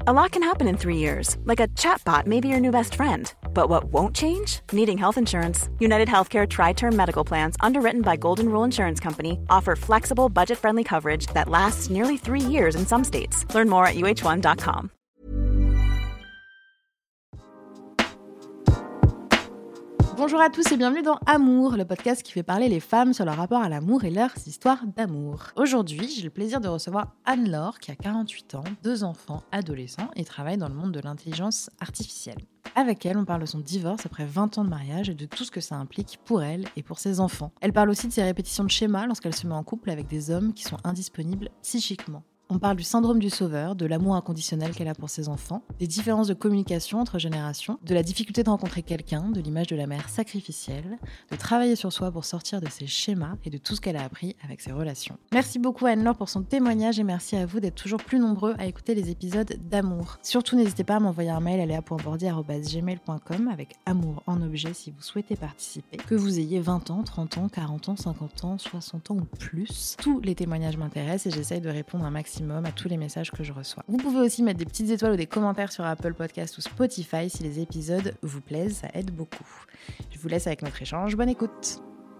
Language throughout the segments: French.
A lot can happen in 3 years, like a chatbot may be your new best friend. But what won't change? Needing health insurance. United Healthcare Tri-Term Medical Plans, underwritten by Golden Rule Insurance Company, offer flexible, budget-friendly coverage that lasts nearly 3 years in some states. Learn more at uh1.com. Bonjour à tous et bienvenue dans Amour, le podcast qui fait parler les femmes sur leur rapport à l'amour et leurs histoires d'amour. Aujourd'hui, j'ai le plaisir de recevoir Anne-Laure qui a 48 ans, 2 enfants adolescents et travaille dans le monde de l'intelligence artificielle. Avec elle, on parle de son divorce après 20 ans de mariage et de tout ce que ça implique pour elle et pour ses enfants. Elle parle aussi de ses répétitions de schémas lorsqu'elle se met en couple avec des hommes qui sont indisponibles psychiquement. On parle du syndrome du sauveur, de l'amour inconditionnel qu'elle a pour ses enfants, des différences de communication entre générations, de la difficulté de rencontrer quelqu'un, de l'image de la mère sacrificielle, de travailler sur soi pour sortir de ses schémas et de tout ce qu'elle a appris avec ses relations. Merci beaucoup à Anne-Laure pour son témoignage et merci à vous d'être toujours plus nombreux à écouter les épisodes d'Amour. Surtout, n'hésitez pas à m'envoyer un mail à lea.bordier@gmail.com avec amour en objet si vous souhaitez participer. Que vous ayez 20 ans, 30 ans, 40 ans, 50 ans, 60 ans ou plus, tous les témoignages m'intéressent et j'essaye de répondre un maximum à tous les messages que je reçois. Vous pouvez aussi mettre des petites étoiles ou des commentaires sur Apple Podcast ou Spotify si les épisodes vous plaisent, ça aide beaucoup. Je vous laisse avec notre échange, bonne écoute.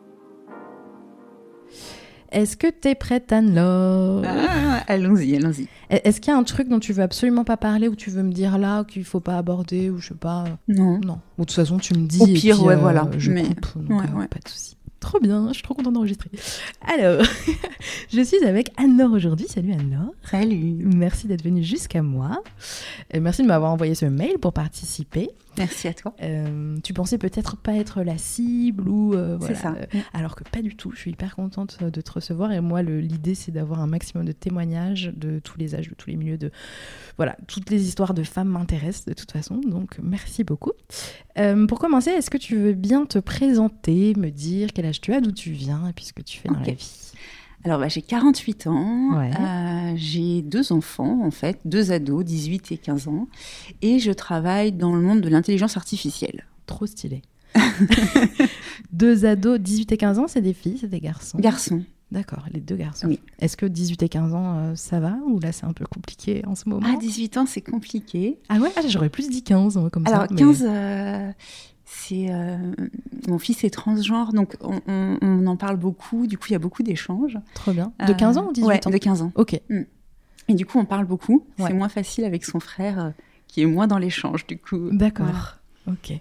Est-ce que t'es prête, Anne-Laure ? Allons-y. Est-ce qu'il y a un truc dont tu veux absolument pas parler ou tu veux me dire là qu'il faut pas aborder ou je sais pas ? Non. Bon, de toute façon, tu me dis. Au pire, et puis, voilà. Je coupe, donc pas de souci. Trop bien, je suis trop contente d'enregistrer. Alors, je suis avec Anne-Laure aujourd'hui. Salut Anne-Laure. Salut. Merci d'être venue jusqu'à moi. Et merci de m'avoir envoyé ce mail pour participer. Merci à toi. Tu pensais peut-être pas être la cible ou voilà. C'est ça. Alors que pas du tout. Je suis hyper contente de te recevoir et moi l'idée c'est d'avoir un maximum de témoignages de tous les âges, de tous les milieux, de voilà, toutes les histoires de femmes m'intéressent de toute façon. Donc merci beaucoup. Pour commencer, est-ce que tu veux bien te présenter, me dire quel âge tu as, d'où tu viens et puis ce que tu fais dans la vie ? Alors, j'ai 48 ans, Ouais. j'ai 2 enfants, en fait, 2 ados, 18 et 15 ans, et je travaille dans le monde de l'intelligence artificielle. Trop stylé. 2 ados, 18 et 15 ans, c'est des filles, c'est des garçons ? Garçon. D'accord, les 2 garçons. Oui. Est-ce que 18 et 15 ans, ça va ? Ou là, c'est un peu compliqué en ce moment ? 18 ans, c'est compliqué. Ah ouais, j'aurais plus dit 15, comme Alors, ça. Mais... 15... C'est mon fils est transgenre, donc on en parle beaucoup. Du coup, il y a beaucoup d'échanges. Trop bien. De 15 ans ou 18 ans ? De 15 ans. Ok. Et du coup, on parle beaucoup. Ouais. C'est moins facile avec son frère, qui est moins dans l'échange, du coup. D'accord. Voilà. Ok.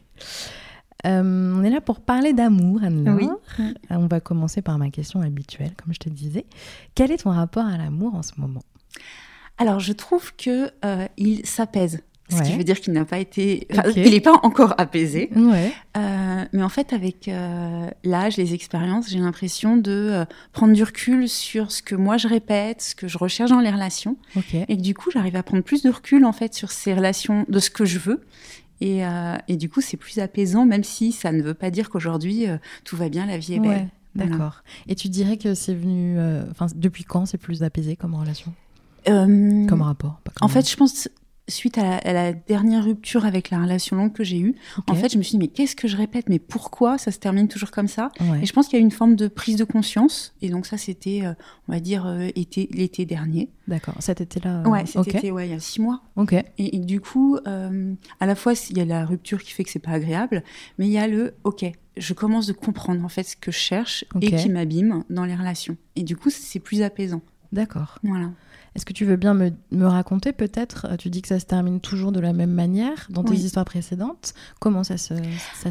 On est là pour parler d'amour, Anne-Laure. Oui. On va commencer par ma question habituelle, comme je te disais. Quel est ton rapport à l'amour en ce moment ? Alors, je trouve que il s'apaise. Ce qui veut dire qu'il n'a pas été... Enfin, Okay. il n'est pas encore apaisé. Ouais. Mais en fait, avec l'âge, les expériences, j'ai l'impression de prendre du recul sur ce que moi je répète, ce que je recherche dans les relations. Ok. Et que du coup, j'arrive à prendre plus de recul en fait sur ces relations, de ce que je veux. Et du coup, c'est plus apaisant, même si ça ne veut pas dire qu'aujourd'hui, tout va bien, la vie est belle. Ouais, d'accord. Voilà. Et tu dirais que c'est venu... depuis quand c'est plus apaisé comme relation ? Comme rapport, pas comme en fait, je pense... Suite à la dernière rupture avec la relation longue que j'ai eue, en fait, je me suis dit, mais qu'est-ce que je répète ? Mais pourquoi ça se termine toujours comme ça ? Et je pense qu'il y a eu une forme de prise de conscience. Et donc ça, c'était, on va dire, l'été dernier. D'accord. Cet été-là Ouais, cet été, il y a 6 mois. Ok. Et du coup, à la fois, il y a la rupture qui fait que c'est pas agréable, mais il y a je commence de comprendre, en fait, ce que je cherche et qui m'abîme dans les relations. Et du coup, c'est plus apaisant. D'accord. Voilà. Est-ce que tu veux bien me raconter peut-être ? Tu dis que ça se termine toujours de la même manière dans tes histoires précédentes. Comment ça se terminait ?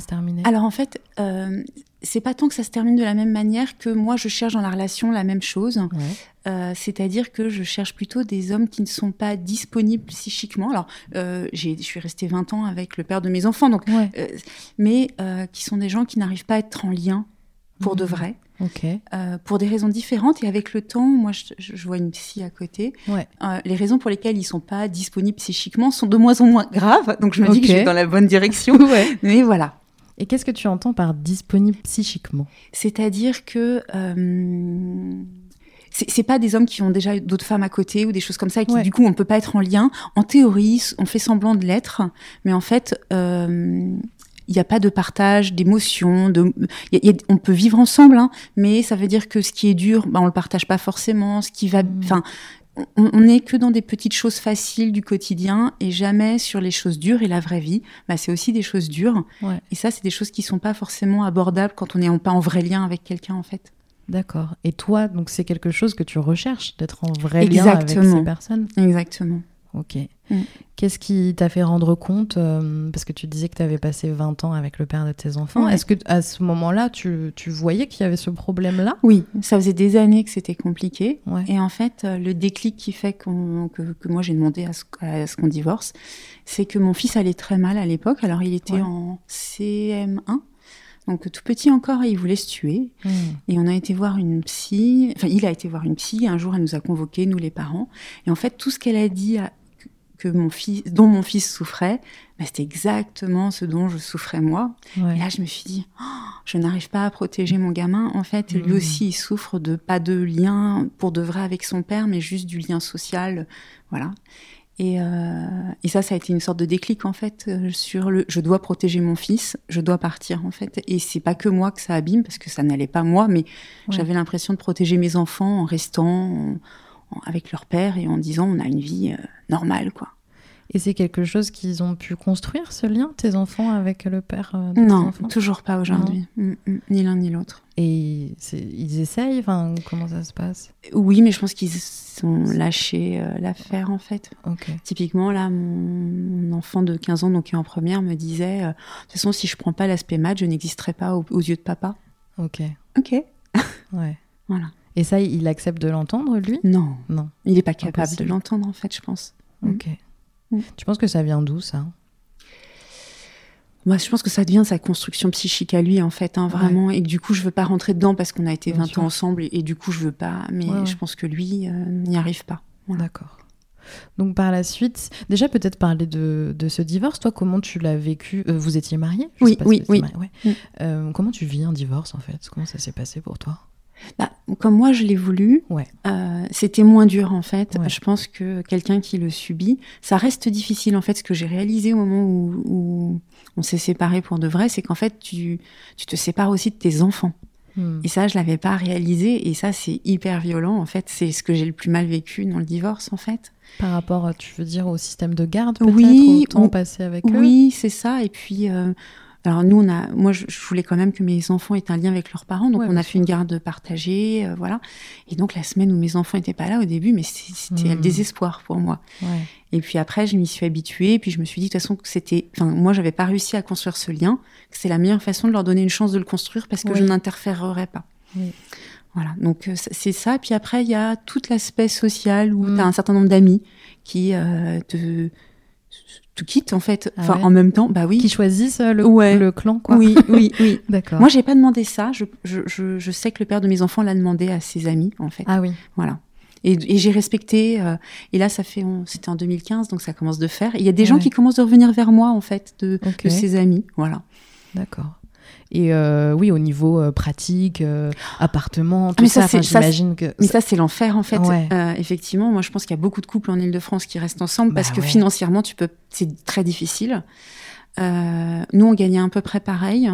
Alors en fait, c'est pas tant que ça se termine de la même manière que moi je cherche dans la relation la même chose. Ouais. C'est-à-dire que je cherche plutôt des hommes qui ne sont pas disponibles psychiquement. Alors je suis restée 20 ans avec le père de mes enfants, donc, mais qui sont des gens qui n'arrivent pas à être en lien pour de vrai. Okay. Pour des raisons différentes, et avec le temps, moi je vois une psy à côté, les raisons pour lesquelles ils ne sont pas disponibles psychiquement sont de moins en moins graves, donc je me dis que je vais dans la bonne direction, mais voilà. Et qu'est-ce que tu entends par disponible psychiquement ? C'est-à-dire que c'est pas des hommes qui ont déjà d'autres femmes à côté ou des choses comme ça, et qui du coup on ne peut pas être en lien. En théorie, on fait semblant de l'être, mais en fait... il n'y a pas de partage d'émotions, on peut vivre ensemble, hein, mais ça veut dire que ce qui est dur, on le partage pas forcément, ce qui va, on n'est que dans des petites choses faciles du quotidien et jamais sur les choses dures. Et la vraie vie, c'est aussi des choses dures. Ouais. Et ça, c'est des choses qui sont pas forcément abordables quand on n'est pas en vrai lien avec quelqu'un, en fait. D'accord. Et toi, donc c'est quelque chose que tu recherches, d'être en vrai lien avec ces personnes? Exactement. Ok. Qu'est-ce qui t'a fait rendre compte, parce que tu disais que tu avais passé 20 ans avec le père de tes enfants, Est-ce que à ce moment-là, tu voyais qu'il y avait ce problème-là? Oui, ça faisait des années que c'était compliqué. Ouais. Et en fait, le déclic qui fait que moi j'ai demandé à ce qu'on divorce, c'est que mon fils allait très mal à l'époque. Alors il était en CM1. Donc tout petit encore, il voulait se tuer. Et on a été voir une psy. Enfin, il a été voir une psy. Un jour, elle nous a convoqués, nous les parents. Et en fait, tout ce qu'elle a dit dont mon fils souffrait, c'était exactement ce dont je souffrais moi. Ouais. Et là, je me suis dit, je n'arrive pas à protéger mon gamin. En fait, lui aussi, il souffre pas de lien pour de vrai avec son père, mais juste du lien social. Voilà. Et ça a été une sorte de déclic, en fait, sur je dois protéger mon fils, je dois partir, en fait. Et c'est pas que moi que ça abîme, parce que ça n'allait pas moi, mais j'avais l'impression de protéger mes enfants en restant avec leur père et en disant on a une vie normale, quoi. Et c'est quelque chose qu'ils ont pu construire, ce lien, tes enfants, avec le père de tes enfants? Non, toujours pas aujourd'hui. Ni l'un ni l'autre. Et ils essayent? Enfin, comment ça se passe? Oui, mais je pense qu'ils ont lâché l'affaire, en fait. Okay. Typiquement, là, mon enfant de 15 ans, donc qui est en première, me disait de toute façon, si je prends pas l'aspect maths, je n'existerai pas aux yeux de papa. Ok. Ouais. Voilà. Et ça, il accepte de l'entendre, lui? Non. Il n'est pas capable Impossible. de l'entendre, en fait, je pense. Ok. Tu penses que ça vient d'où, ça? Moi, je pense que ça devient sa construction psychique à lui, en fait, vraiment. Et que, du coup, je veux pas rentrer dedans parce qu'on a été 20 ans ensemble. Et du coup, je veux pas. Mais je pense que lui n'y arrive pas. Voilà. D'accord. Donc, par la suite, déjà, peut-être parler de ce divorce. Toi, comment tu l'as vécu? Vous étiez mariés? Oui. Comment tu vis un divorce, en fait? Comment ça s'est passé pour toi? Comme moi je l'ai voulu, c'était moins dur en fait. Je pense que quelqu'un qui le subit, ça reste difficile en fait. Ce que j'ai réalisé au moment où on s'est séparés pour de vrai, c'est qu'en fait tu te sépares aussi de tes enfants. Et ça, je l'avais pas réalisé. Et ça, c'est hyper violent en fait. C'est ce que j'ai le plus mal vécu dans le divorce en fait. Par rapport, tu veux dire, au système de garde peut-être, au temps passé avec eux? Oui, c'est ça. Et puis... Alors nous, moi, je voulais quand même que mes enfants aient un lien avec leurs parents, donc on a fait une garde partagée, voilà. Et donc la semaine où mes enfants étaient pas là au début, mais c'était le désespoir pour moi. Ouais. Et puis après, je m'y suis habituée, et puis je me suis dit de toute façon que moi, j'avais pas réussi à construire ce lien, que c'est la meilleure façon de leur donner une chance de le construire parce que je n'interférerais pas. Oui. Voilà, donc c'est ça. Puis après, il y a tout l'aspect social où tu as un certain nombre d'amis qui te quitte en fait, en même temps, qui choisissent le clan, quoi. Oui. D'accord. Moi, j'ai pas demandé ça. Je sais que le père de mes enfants l'a demandé à ses amis, en fait. Ah oui. Voilà. Et j'ai respecté. Et là, c'était en 2015, donc ça commence de faire. Il y a des gens qui commencent de revenir vers moi, en fait, de ses amis. Voilà. D'accord. Et oui, au niveau pratique, appartement, tout ça, j'imagine que... Mais ça, c'est l'enfer, en fait. Ouais. Effectivement, moi, je pense qu'il y a beaucoup de couples en Ile-de-France qui restent ensemble parce que financièrement, c'est très difficile. Nous, on gagnait à peu près pareil.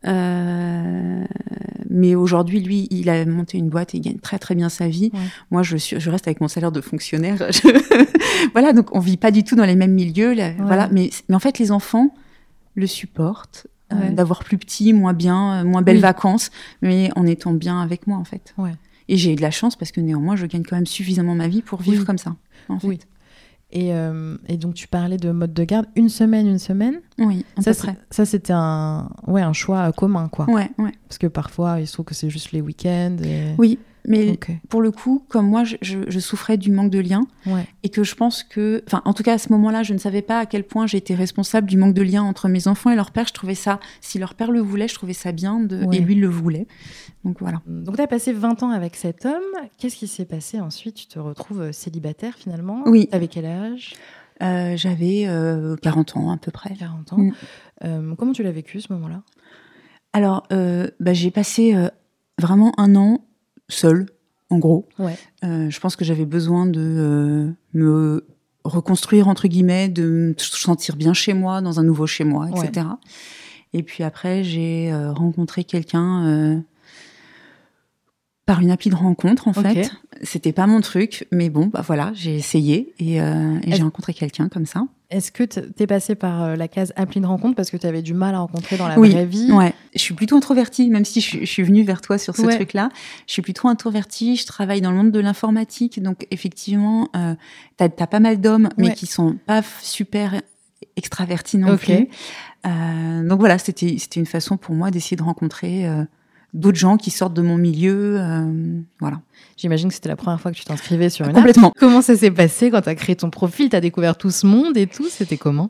Mais aujourd'hui, lui, il a monté une boîte et il gagne très, très bien sa vie. Ouais. Moi, je reste avec mon salaire de fonctionnaire. Voilà, donc on vit pas du tout dans les mêmes milieux. Voilà. Mais en fait, les enfants le supportent. D'avoir plus petit, moins belles vacances, mais en étant bien avec moi, en fait. Ouais. Et j'ai eu de la chance parce que néanmoins, je gagne quand même suffisamment ma vie pour vivre comme ça, en fait. Oui. Et donc, tu parlais de mode de garde, une semaine. Oui, à peu près. Ça, c'était un choix commun, quoi. Ouais. Parce que parfois, il se trouve que c'est juste les week-ends. Oui, mais pour le coup, comme moi, je souffrais du manque de lien. Ouais. Et que je pense que... Enfin, en tout cas, à ce moment-là, je ne savais pas à quel point j'étais responsable du manque de lien entre mes enfants et leur père. Je trouvais ça... Si leur père le voulait, je trouvais ça bien. Et lui, il le voulait. Donc, voilà. Donc, tu as passé 20 ans avec cet homme. Qu'est-ce qui s'est passé ensuite? Tu te retrouves célibataire, finalement? Oui. T'avais quel âge? J'avais 40 ans, à peu près. 40 ans. Comment tu l'as vécu, ce moment-là? Alors, j'ai passé vraiment un an seule, en gros. Ouais. Je pense que j'avais besoin de me reconstruire, entre guillemets, de me sentir bien chez moi, dans un nouveau chez moi, etc. Ouais. Et puis après, j'ai rencontré quelqu'un Par une appli de rencontre, en fait. C'était pas mon truc, mais bon, bah voilà, j'ai essayé et j'ai rencontré quelqu'un comme ça. Est-ce que t'es passée par la case appli de rencontre parce que tu avais du mal à rencontrer dans la vraie vie? Ouais. Je suis plutôt introvertie, même si je suis venue vers toi sur ce truc-là. Je suis plutôt introvertie. Je travaille dans le monde de l'informatique, donc effectivement, t'as pas mal d'hommes, mais qui sont pas super extravertis non plus. Donc voilà, c'était une façon pour moi d'essayer de rencontrer d'autres gens qui sortent de mon milieu, voilà. J'imagine que c'était la première fois que tu t'inscrivais sur une Complètement. app. Comment ça s'est passé quand tu as créé ton profil? Tu as découvert tout ce monde et tout? C'était comment?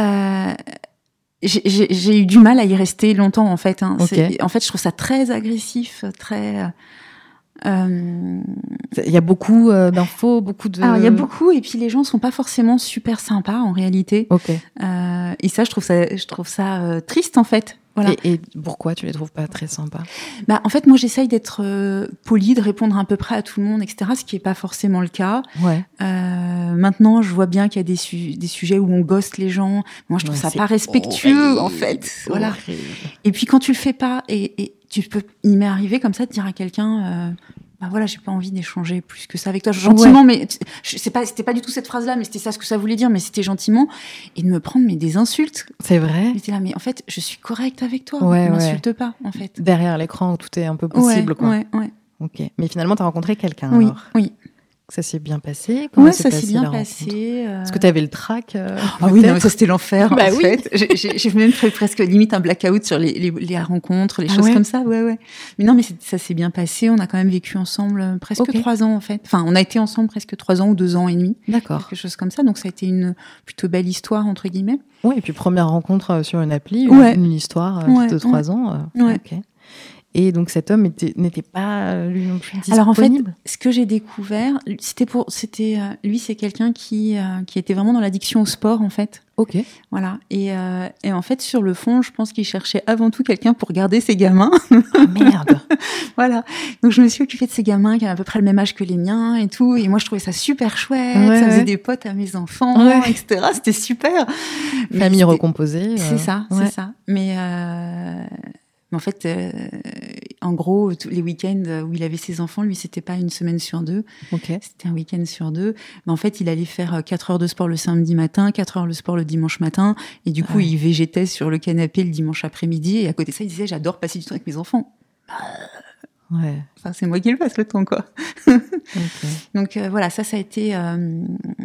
J'ai eu du mal à y rester longtemps, en fait. Hein. Okay. En fait, je trouve ça très agressif, très... Il y a beaucoup d'infos, beaucoup de... Alors, il y a beaucoup, et puis les gens sont pas forcément super sympas, en réalité. Et ça, je trouve ça triste, en fait. Voilà. Et pourquoi tu les trouves pas très sympas? En fait, moi, j'essaye d'être polie, de répondre à peu près à tout le monde, etc., ce qui est pas forcément le cas. Maintenant, je vois bien qu'il y a des sujets où on ghoste les gens. Moi, je trouve ça pas respectueux, en fait. Voilà. Et puis, quand tu le fais pas, et il m'est arrivé comme ça de dire à quelqu'un... bah voilà, j'ai pas envie d'échanger plus que ça avec toi, gentiment, mais c'était pas du tout cette phrase-là, mais c'était ça ce que ça voulait dire, mais c'était gentiment, et de me prendre des insultes. C'est vrai. J'étais là, mais en fait, je suis correcte avec toi, ne m'insulte pas, en fait. Derrière l'écran où tout est un peu possible, quoi. Ouais. Ok. Mais finalement, t'as rencontré quelqu'un, oui, alors. Oui. Ça s'est bien passé? Oui, ça s'est bien passé. Est-ce que tu avais le trac? Ah oui, non, mais ça c'était l'enfer, en fait. Oui. J'ai même fait presque limite un blackout sur les rencontres, les choses comme ça. Ouais. Mais non, mais ça s'est bien passé. On a quand même vécu ensemble presque 3 ans, en fait. Enfin, on a été ensemble presque 3 ans ou 2 ans et demi. D'accord. Quelque chose comme ça. Donc, ça a été une plutôt belle histoire, entre guillemets. Oui, et puis première rencontre sur une appli, une histoire de 3 ans. Ok. Et donc cet homme n'était pas lui non plus disponible. Alors en fait, ce que j'ai découvert, lui, c'est quelqu'un qui était vraiment dans l'addiction au sport, en fait. Ok. Voilà. Et en fait, sur le fond, je pense qu'il cherchait avant tout quelqu'un pour garder ses gamins. Ah merde. Voilà. Donc je me suis occupée de ces gamins qui avaient à peu près le même âge que les miens et tout. Et moi, je trouvais ça super chouette. Ça faisait des potes à mes enfants, etc. C'était super. Famille recomposée. C'est ça. Mais en fait, en gros, tous les week-ends où il avait ses enfants, lui, c'était pas une semaine sur 2. C'était un week-end sur 2. Mais en fait, il allait faire 4 heures de sport le samedi matin, 4 heures de sport le dimanche matin. Et du coup, il végétait sur le canapé le dimanche après-midi. Et à côté de ça, il disait, j'adore passer du temps avec mes enfants. Enfin, c'est moi qui le passe le temps, quoi. Donc, voilà, ça a été un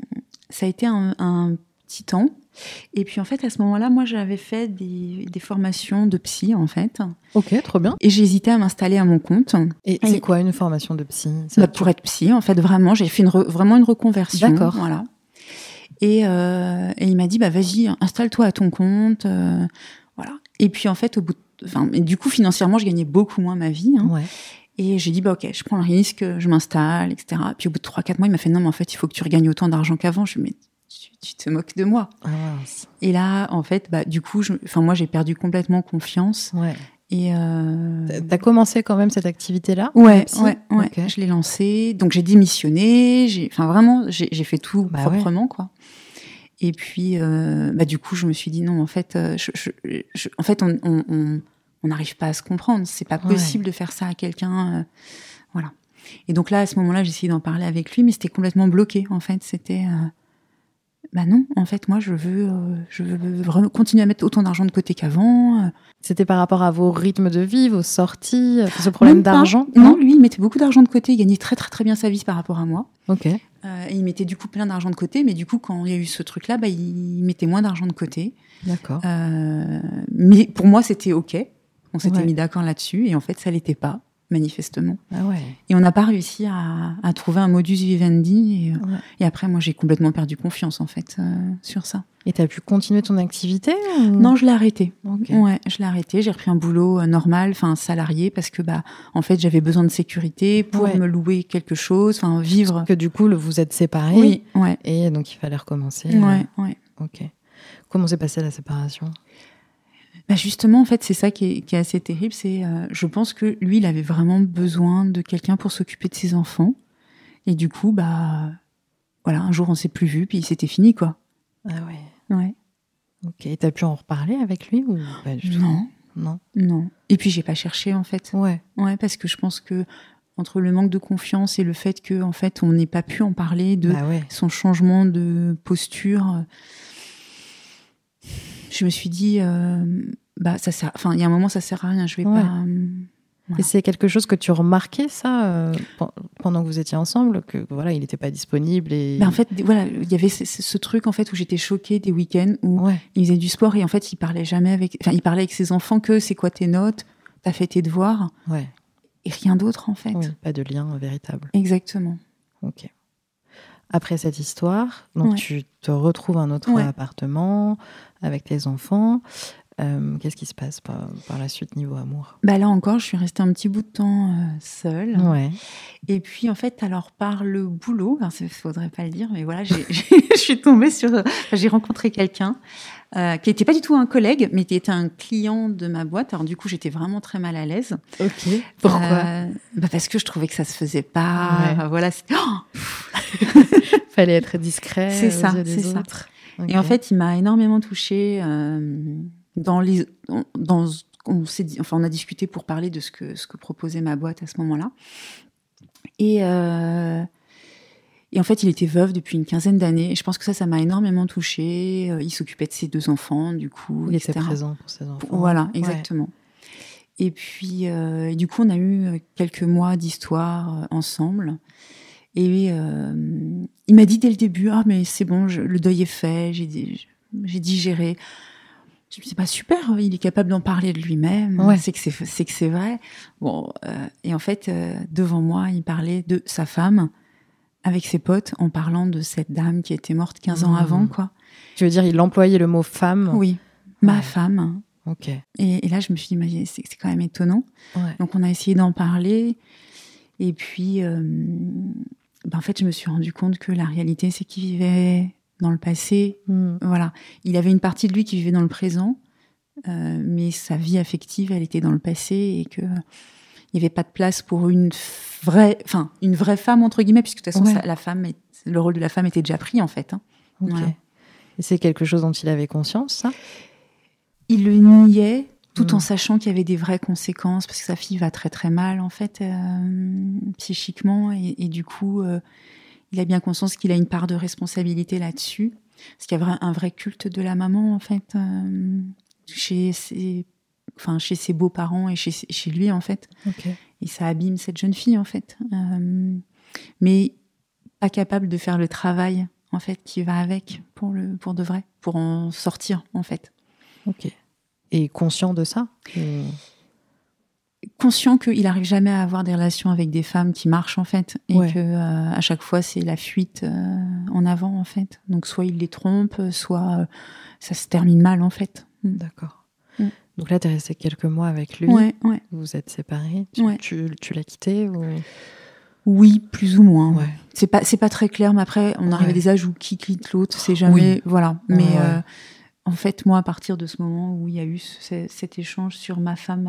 petit temps. Et puis en fait, à ce moment-là, moi, j'avais fait des formations de psy, en fait. Ok, trop bien. Et j'hésitais à m'installer à mon compte. Et c'est quoi une formation de psy? Pour être psy, en fait, vraiment, j'ai fait vraiment une reconversion. D'accord. Voilà. Et il m'a dit, vas-y, installe-toi à ton compte. Voilà. Et puis en fait, du coup, financièrement, je gagnais beaucoup moins ma vie. Hein. Et j'ai dit, ok, je prends le risque, je m'installe, etc. Puis au bout de 3-4 mois, il m'a fait, non, mais en fait, il faut que tu regagnes autant d'argent qu'avant. Je lui ai dit, mais tu te moques de moi. Et là, en fait, du coup, moi, j'ai perdu complètement confiance. Et t'as commencé quand même cette activité-là? Ouais. Je l'ai lancée. Donc, j'ai démissionné. J'ai fait tout proprement, quoi. Et puis, du coup, je me suis dit, non, en fait, on n'arrive pas à se comprendre. C'est pas possible de faire ça à quelqu'un. Voilà. Et donc là, à ce moment-là, j'ai essayé d'en parler avec lui, mais c'était complètement bloqué, en fait. C'était... non, en fait, moi, je veux vraiment continuer à mettre autant d'argent de côté qu'avant. C'était par rapport à vos rythmes de vie, vos sorties, ce problème d'argent? Non, lui, il mettait beaucoup d'argent de côté. Il gagnait très, très, très bien sa vie par rapport à moi. Ok. Et il mettait du coup plein d'argent de côté, mais du coup, quand il y a eu ce truc-là, il mettait moins d'argent de côté. D'accord. Mais pour moi, c'était OK. On s'était mis d'accord là-dessus, et en fait, ça l'était pas, manifestement. Et on n'a pas réussi à trouver un modus vivendi, et après, moi, j'ai complètement perdu confiance, en fait, sur ça. Et t'as pu continuer ton activité Non, je l'ai arrêté. Okay. Ouais, je l'ai arrêté. J'ai repris un boulot normal, salarié, parce que en fait, j'avais besoin de sécurité pour me louer quelque chose, vivre. Parce que du coup, vous êtes séparés. Oui. Et donc, il fallait recommencer. Ouais. Ok. Comment s'est passée la séparation? Justement, en fait, c'est ça qui est assez terrible. C'est, je pense que lui, il avait vraiment besoin de quelqu'un pour s'occuper de ses enfants. Et du coup, voilà, un jour, on s'est plus vus, puis c'était fini, quoi. Ah ouais. Ouais. Ok. Et t'as pu en reparler avec lui ou pas du tout? Non. Et puis, j'ai pas cherché, en fait. Ouais, parce que je pense que entre le manque de confiance et le fait que en fait on n'ait pas pu en parler de son changement de posture. Je me suis dit, ça sert. Enfin, il y a un moment, ça sert à rien. Je vais pas. Et c'est quelque chose que tu remarquais, ça, pendant que vous étiez ensemble, que voilà, il n'était pas disponible et... En fait, voilà, il y avait ce truc en fait où j'étais choquée des week-ends où il faisait du sport et en fait, il parlait jamais avec. Enfin, il parlait avec ses enfants que c'est quoi tes notes, t'as fait tes devoirs, et rien d'autre en fait. Oui, pas de lien véritable. Exactement. Ok. Après cette histoire, donc tu te retrouves un autre appartement avec tes enfants. Qu'est-ce qui se passe par la suite niveau amour ? Là encore, je suis restée un petit bout de temps seule. Ouais. Et puis en fait, alors par le boulot, il faudrait pas le dire, mais voilà, je suis tombée sur, j'ai rencontré quelqu'un qui n'était pas du tout un collègue, mais qui était un client de ma boîte. Alors du coup, j'étais vraiment très mal à l'aise. Ok. Pourquoi ? Parce que je trouvais que ça se faisait pas. Ouais. Voilà. Fallait être discret. C'est ça, aux yeux des c'est ça. autres. Okay. Et en fait, il m'a énormément touchée. On a discuté pour parler de ce que proposait ma boîte à ce moment-là. Et en fait, il était veuf depuis une quinzaine d'années. Et je pense que ça m'a énormément touchée. Il s'occupait de ses 2 enfants, du coup. Il était présent pour ses enfants. Voilà, exactement. Ouais. Et puis, du coup, on a eu quelques mois d'histoire ensemble. Et il m'a dit dès le début, mais c'est bon, le deuil est fait, j'ai digéré. Je me dis, pas super, il est capable d'en parler de lui-même, c'est que c'est vrai. Bon, et en fait, devant moi, il parlait de sa femme avec ses potes en parlant de cette dame qui était morte 15 ans avant, quoi. Tu veux dire, il employait le mot femme ? Oui, ma femme. Ok. Et là, je me suis dit, mais c'est quand même étonnant. Ouais. Donc, on a essayé d'en parler. Et puis, en fait, je me suis rendu compte que la réalité, c'est qu'il vivait dans le passé. Voilà. Il avait une partie de lui qui vivait dans le présent, mais sa vie affective, elle était dans le passé et que il n'y avait pas de place pour une vraie femme, entre guillemets, puisque de toute façon, le rôle de la femme était déjà pris, en fait. Okay. Voilà. Et c'est quelque chose dont il avait conscience, ça ? Il le niait, tout en sachant qu'il y avait des vraies conséquences, parce que sa fille va très très mal, en fait, psychiquement, et du coup, il a bien conscience qu'il a une part de responsabilité là-dessus, parce qu'il y a un vrai culte de la maman, en fait, chez ses beaux-parents et chez lui, en fait. Okay. Et ça abîme cette jeune fille, en fait. Mais pas capable de faire le travail, en fait, qui va avec, pour de vrai, pour en sortir, en fait. Ok. Et conscient de ça ? Conscient qu'il n'arrive jamais à avoir des relations avec des femmes qui marchent, en fait. Et que à chaque fois, c'est la fuite en avant, en fait. Donc, soit il les trompe, soit ça se termine mal, en fait. D'accord. Donc là, tu es restée quelques mois avec lui. Ouais. Vous vous êtes séparés. Tu l'as quitté ou... Oui, plus ou moins. Ouais. C'est pas très clair, mais après, on arrive à des âges où qui quitte l'autre, c'est jamais... Oui. Voilà. Mais en fait, moi, à partir de ce moment où il y a eu cet échange sur ma femme,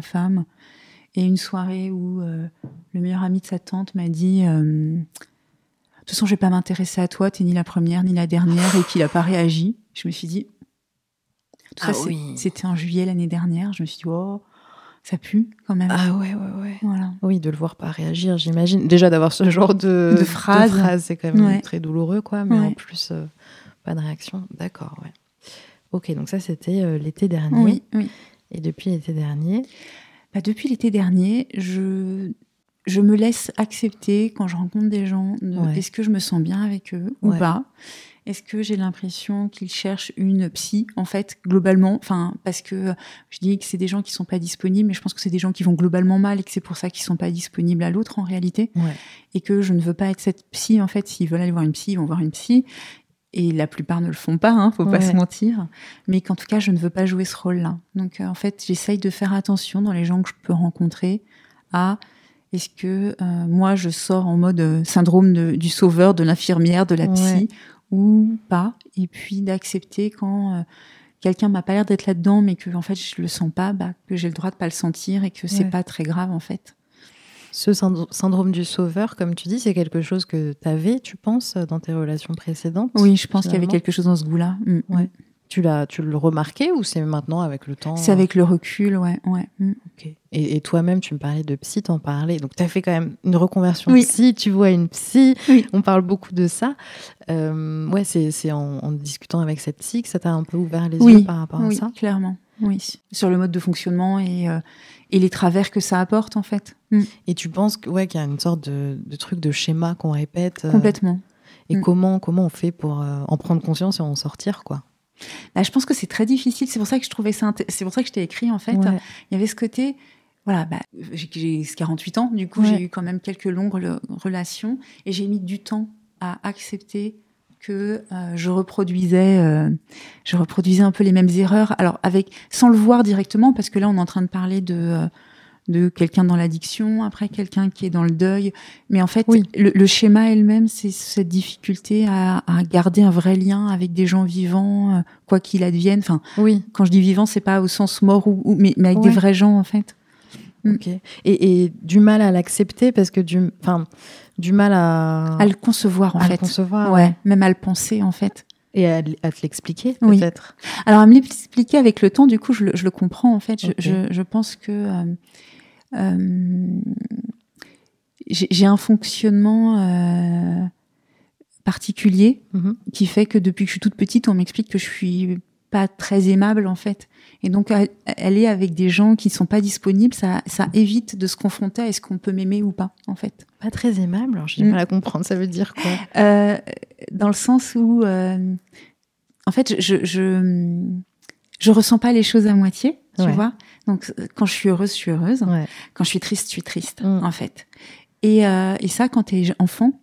et une soirée où le meilleur ami de sa tante m'a dit de toute façon, je vais pas m'intéresser à toi, t'es ni la première, ni la dernière, et qu'il a pas réagi. Je me suis dit... C'était en juillet l'année dernière. Je me suis dit, ça pue quand même. Ah ouais. Voilà. Oui, de le voir pas réagir, j'imagine. Déjà, d'avoir ce genre de phrase, c'est quand même très douloureux, quoi. Mais en plus, pas de réaction. D'accord, ouais. Ok, donc ça, c'était l'été dernier. Oui. Et depuis l'été dernier depuis l'été dernier, je me laisse accepter quand je rencontre des gens. Est-ce que je me sens bien avec eux ou pas ? Est-ce que j'ai l'impression qu'ils cherchent une psy, en fait, globalement ? Enfin, parce que je dis que c'est des gens qui sont pas disponibles, mais je pense que c'est des gens qui vont globalement mal et que c'est pour ça qu'ils sont pas disponibles à l'autre, en réalité. Et que je ne veux pas être cette psy, en fait. S'ils veulent aller voir une psy, ils vont voir une psy. Et la plupart ne le font pas, faut pas se mentir. Mais qu'en tout cas, je ne veux pas jouer ce rôle-là. Donc, en fait, j'essaye de faire attention dans les gens que je peux rencontrer à... Est-ce que moi, je sors en mode syndrome du sauveur, de l'infirmière, de la psy ou pas, et puis d'accepter quand quelqu'un m'a pas l'air d'être là-dedans, mais que en fait je le sens pas, que j'ai le droit de pas le sentir et que c'est pas très grave en fait. Ce syndrome du sauveur, comme tu dis, c'est quelque chose que tu avais, tu penses, dans tes relations précédentes ? Oui, je pense qu'il y avait quelque chose dans ce goût-là. Ouais. Tu le remarquais ou c'est maintenant avec le temps? C'est avec le recul, ouais. Okay. Et toi-même, tu me parlais de psy, t'en parlais. Donc, tu as fait quand même une reconversion oui. psy, tu vois une psy. Oui. On parle beaucoup de ça. C'est en discutant avec cette psy que ça t'a un peu ouvert les yeux par rapport à ça? Oui, clairement. Oui. Sur le mode de fonctionnement et les travers que ça apporte, en fait. Et tu penses qu'il y a une sorte de truc, de schéma qu'on répète? Complètement. Et comment on fait pour en prendre conscience et en sortir, quoi? Je pense que c'est très difficile. C'est pour ça que je trouvais ça. C'est pour ça que je t'ai écrit, en fait. Ouais. Il y avait ce côté. Voilà, j'ai 48 ans. Du coup, j'ai eu quand même quelques longues relations et j'ai mis du temps à accepter que je reproduisais un peu les mêmes erreurs. Alors sans le voir directement, parce que là, on est en train de parler de quelqu'un dans l'addiction, après quelqu'un qui est dans le deuil. Mais en fait, le schéma elle-même, c'est cette difficulté à garder un vrai lien avec des gens vivants, quoi qu'il advienne. Enfin, quand je dis vivant, c'est pas au sens mort mais avec des vrais gens, en fait. Ok. Et du mal à l'accepter, parce que du mal à le concevoir, en fait. À le concevoir, ouais. Même à le penser, en fait. Et à te l'expliquer, peut-être. Alors, à me l'expliquer avec le temps, du coup, je le comprends, en fait. Je pense que j'ai un fonctionnement particulier qui fait que depuis que je suis toute petite, on m'explique que je suis pas très aimable, en fait. Et donc, aller avec des gens qui ne sont pas disponibles, ça évite de se confronter à est-ce qu'on peut m'aimer ou pas, en fait. Pas très aimable? Alors, j'ai du mal à comprendre. Ça veut dire quoi? Dans le sens où, en fait, je ressens pas les choses à moitié, tu vois. Donc, quand je suis heureuse, je suis heureuse. Ouais. Quand je suis triste, en fait. Et ça, quand t'es enfant,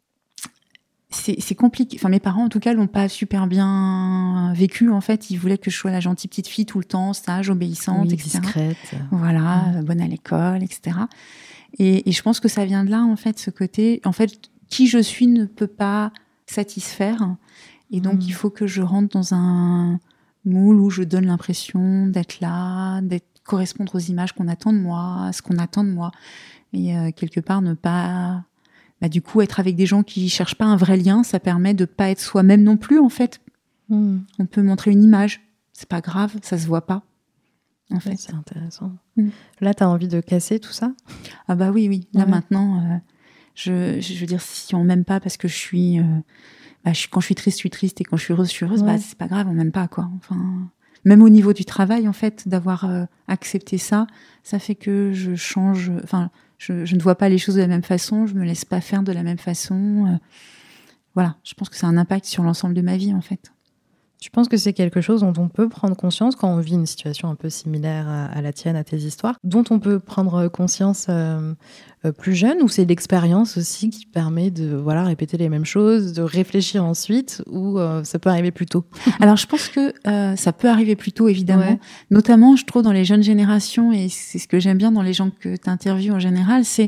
c'est compliqué. Enfin, mes parents, en tout cas, l'ont pas super bien vécu, en fait. Ils voulaient que je sois la gentille petite fille tout le temps, sage, obéissante, etc. Discrète. Voilà, bonne à l'école, etc. Et je pense que ça vient de là, en fait, ce côté... En fait, qui je suis ne peut pas satisfaire. Et donc, il faut que je rentre dans un moule où je donne l'impression d'être là, correspondre aux images qu'on attend de moi, à ce qu'on attend de moi. Et quelque part, ne pas... du coup, être avec des gens qui cherchent pas un vrai lien, ça permet de pas être soi-même non plus, en fait. On peut montrer une image. C'est pas grave, ça se voit pas. En fait. C'est intéressant. Là, tu as envie de casser tout ça? Ah bah oui. Là, maintenant, je veux dire, si on m'aime pas parce que je suis... quand je suis triste, et quand je suis heureuse, c'est pas grave, on m'aime pas, quoi. Enfin, même au niveau du travail, en fait, d'avoir accepté ça fait que je change... Enfin, je ne vois pas les choses de la même façon, je me laisse pas faire de la même façon. Voilà, je pense que c'est un impact sur l'ensemble de ma vie, en fait. Tu penses que c'est quelque chose dont on peut prendre conscience quand on vit une situation un peu similaire à la tienne, à tes histoires, dont on peut prendre conscience plus jeune, ou c'est l'expérience aussi qui permet de répéter les mêmes choses, de réfléchir ensuite, ou ça peut arriver plus tôt? Alors, je pense que ça peut arriver plus tôt, évidemment. Notamment, je trouve, dans les jeunes générations, et c'est ce que j'aime bien dans les gens que tu interviews en général, c'est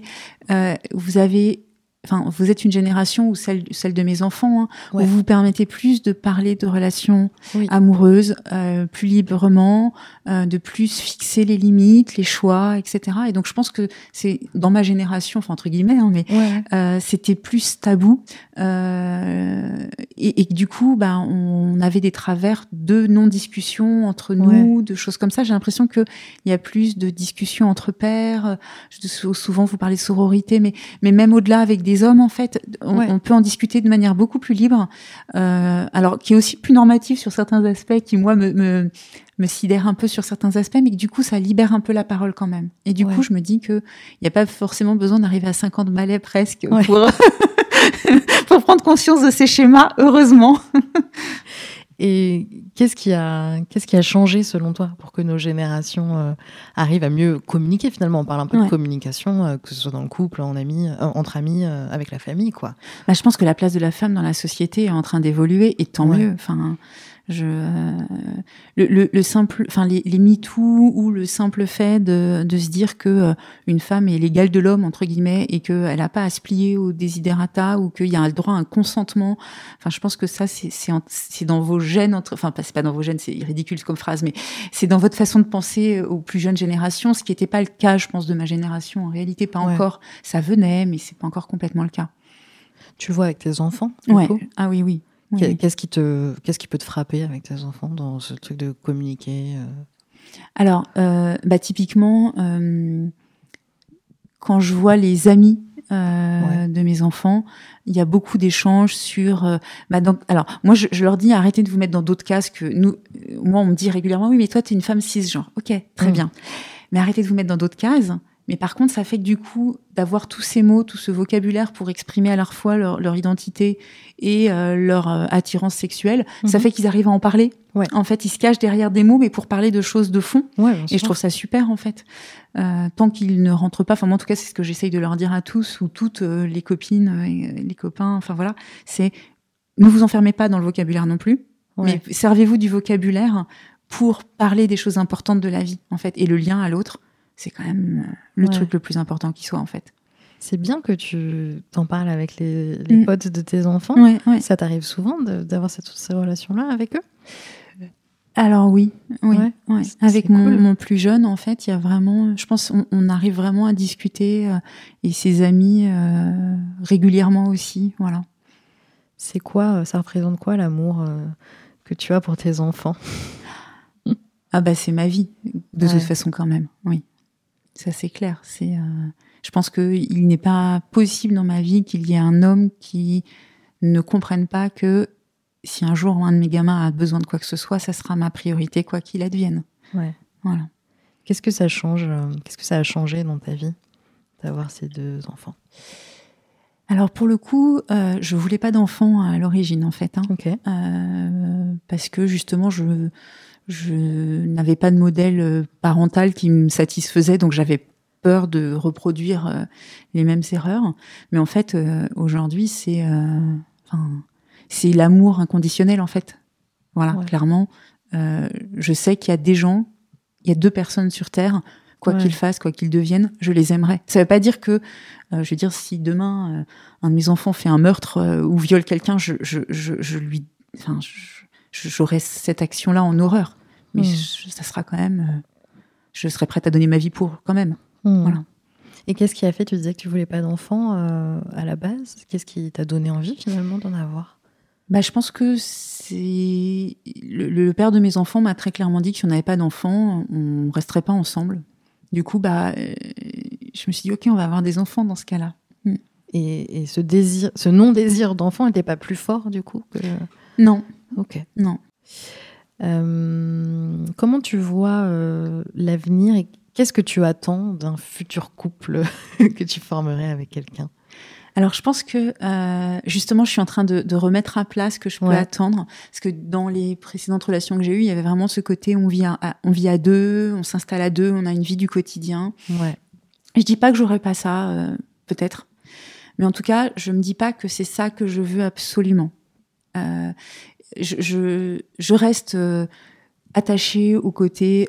vous êtes une génération, ou celle de mes enfants, où vous vous permettez plus de parler de relations amoureuses, plus librement, de plus fixer les limites, les choix, etc. Et donc, je pense que c'est dans ma génération, enfin entre guillemets, c'était plus tabou. Et du coup, on avait des travers de non-discussion entre nous, de choses comme ça. J'ai l'impression qu'il y a plus de discussions entre pairs. Souvent, vous parlez de sororité, mais même au-delà, avec des hommes, en fait, on peut en discuter de manière beaucoup plus libre, alors qui est aussi plus normative sur certains aspects, qui moi me sidère un peu sur certains aspects, mais que du coup ça libère un peu la parole quand même. Et du coup, je me dis que il y a pas forcément besoin d'arriver à 50 balais presque pour pour prendre conscience de ces schémas, heureusement. Et qu'est-ce qui a changé selon toi pour que nos générations arrivent à mieux communiquer finalement? On parle un peu de communication, que ce soit dans le couple, entre amis, avec la famille, quoi. Je pense que la place de la femme dans la société est en train d'évoluer, et tant mieux. Enfin, le simple, enfin les MeToo, ou le simple fait de se dire que une femme est l'égale de l'homme, entre guillemets, et qu'elle n'a pas à se plier au desiderata, ou qu'il y a le droit à un consentement. Enfin, je pense que ça c'est dans vos gènes, enfin c'est pas dans vos gènes, c'est ridicule comme phrase, mais c'est dans votre façon de penser aux plus jeunes générations, ce qui n'était pas le cas, je pense, de ma génération. En réalité, pas encore. Ça venait, mais c'est pas encore complètement le cas. Tu le vois avec tes enfants, du coup ? Ah oui. Oui. Qu'est-ce qui peut te frapper avec tes enfants dans ce truc de communiquer Alors, typiquement, quand je vois les amis de mes enfants, il y a beaucoup d'échanges sur. Donc, alors, moi, je leur dis arrêtez de vous mettre dans d'autres cases que nous. Moi, on me dit régulièrement oui, mais toi, t'es une femme cisgenre. Ok, très bien. Mais arrêtez de vous mettre dans d'autres cases. Mais par contre, ça fait que du coup, d'avoir tous ces mots, tout ce vocabulaire pour exprimer à la fois leur identité et leur attirance sexuelle, ça fait qu'ils arrivent à en parler. Ouais. En fait, ils se cachent derrière des mots, mais pour parler de choses de fond. Ouais, et je trouve ça super, en fait. Tant qu'ils ne rentrent pas, enfin moi, en tout cas, c'est ce que j'essaye de leur dire à tous, ou toutes les copines, les copains, enfin voilà, c'est ne vous enfermez pas dans le vocabulaire non plus, mais servez-vous du vocabulaire pour parler des choses importantes de la vie, en fait, et le lien à l'autre. C'est quand même le truc le plus important qui soit, en fait. C'est bien que tu t'en parles avec les potes de tes enfants. Ouais. Ça t'arrive souvent d'avoir ces relations-là avec eux ? Alors oui. Avec cool. mon plus jeune, en fait, il y a vraiment, je pense, on arrive vraiment à discuter et ses amis régulièrement aussi, voilà. C'est quoi, ça représente quoi l'amour que tu as pour tes enfants ? C'est ma vie, de toute façon quand même, oui. Ça, c'est clair. Je pense qu'il n'est pas possible dans ma vie qu'il y ait un homme qui ne comprenne pas que si un jour un de mes gamins a besoin de quoi que ce soit, ça sera ma priorité, quoi qu'il advienne. Ouais. Voilà. Qu'est-ce que ça change ? Qu'est-ce que ça a changé dans ta vie d'avoir ces 2 enfants ? Alors pour le coup, je voulais pas d'enfants à l'origine, en fait. Okay. Parce que justement, je n'avais pas de modèle parental qui me satisfaisait, donc j'avais peur de reproduire les mêmes erreurs. Mais en fait, aujourd'hui, c'est l'amour inconditionnel, en fait. Voilà, clairement. Je sais qu'il y a des gens, il y a 2 personnes sur Terre, quoi qu'ils fassent, quoi qu'ils deviennent, je les aimerais. Ça veut pas dire que, je veux dire, si demain, un de mes enfants fait un meurtre ou viole quelqu'un, j'aurais cette action-là en horreur. Mais ça sera quand même... je serais prête à donner ma vie pour, quand même. Voilà. Et qu'est-ce qui a fait, tu disais que tu voulais pas d'enfant à la base ? Qu'est-ce qui t'a donné envie, finalement, d'en avoir ? Je pense que c'est... Le père de mes enfants m'a très clairement dit que si on n'avait pas d'enfants, on resterait pas ensemble. Du coup, je me suis dit, ok, on va avoir des enfants dans ce cas-là. Et ce non-désir d'enfant n'était pas plus fort, du coup que... Non. Ok. Non. Comment tu vois l'avenir et qu'est-ce que tu attends d'un futur couple que tu formerais avec quelqu'un ? Alors, je pense que, justement, je suis en train de remettre à plat ce que je peux attendre. Parce que dans les précédentes relations que j'ai eues, il y avait vraiment ce côté, on vit à 2, on s'installe à 2, on a une vie du quotidien. Ouais. Je dis pas que j'aurais pas ça, peut-être. Mais en tout cas, je me dis pas que c'est ça que je veux absolument. Je reste attachée au côté...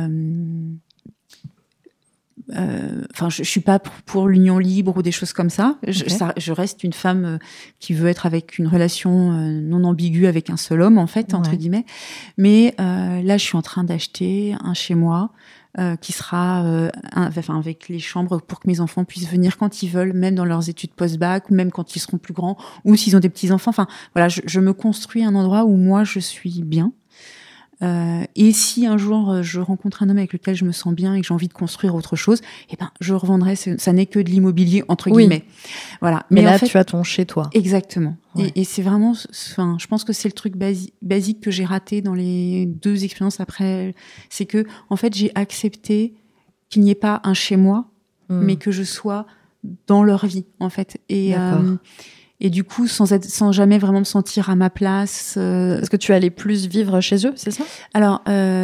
je suis pas pour l'union libre ou des choses comme ça. Je reste une femme qui veut être avec une relation non ambiguë avec un seul homme, en fait, entre guillemets. Mais là, je suis en train d'acheter un chez moi qui sera avec les chambres pour que mes enfants puissent venir quand ils veulent, même dans leurs études post-bac, ou même quand ils seront plus grands, ou s'ils ont des petits-enfants. Enfin, voilà, je me construis un endroit où moi, je suis bien. Et si un jour je rencontre un homme avec lequel je me sens bien et que j'ai envie de construire autre chose, je revendrai. Ça n'est que de l'immobilier entre guillemets. Voilà. Mais là, en fait, tu as ton chez toi. Exactement. Ouais. Et c'est vraiment, je pense que c'est le truc basique que j'ai raté dans les 2 expériences après, c'est que en fait j'ai accepté qu'il n'y ait pas un chez moi, mais que je sois dans leur vie en fait. Et du coup, sans jamais vraiment me sentir à ma place. Est-ce que tu allais plus vivre chez eux, c'est ça ? Alors,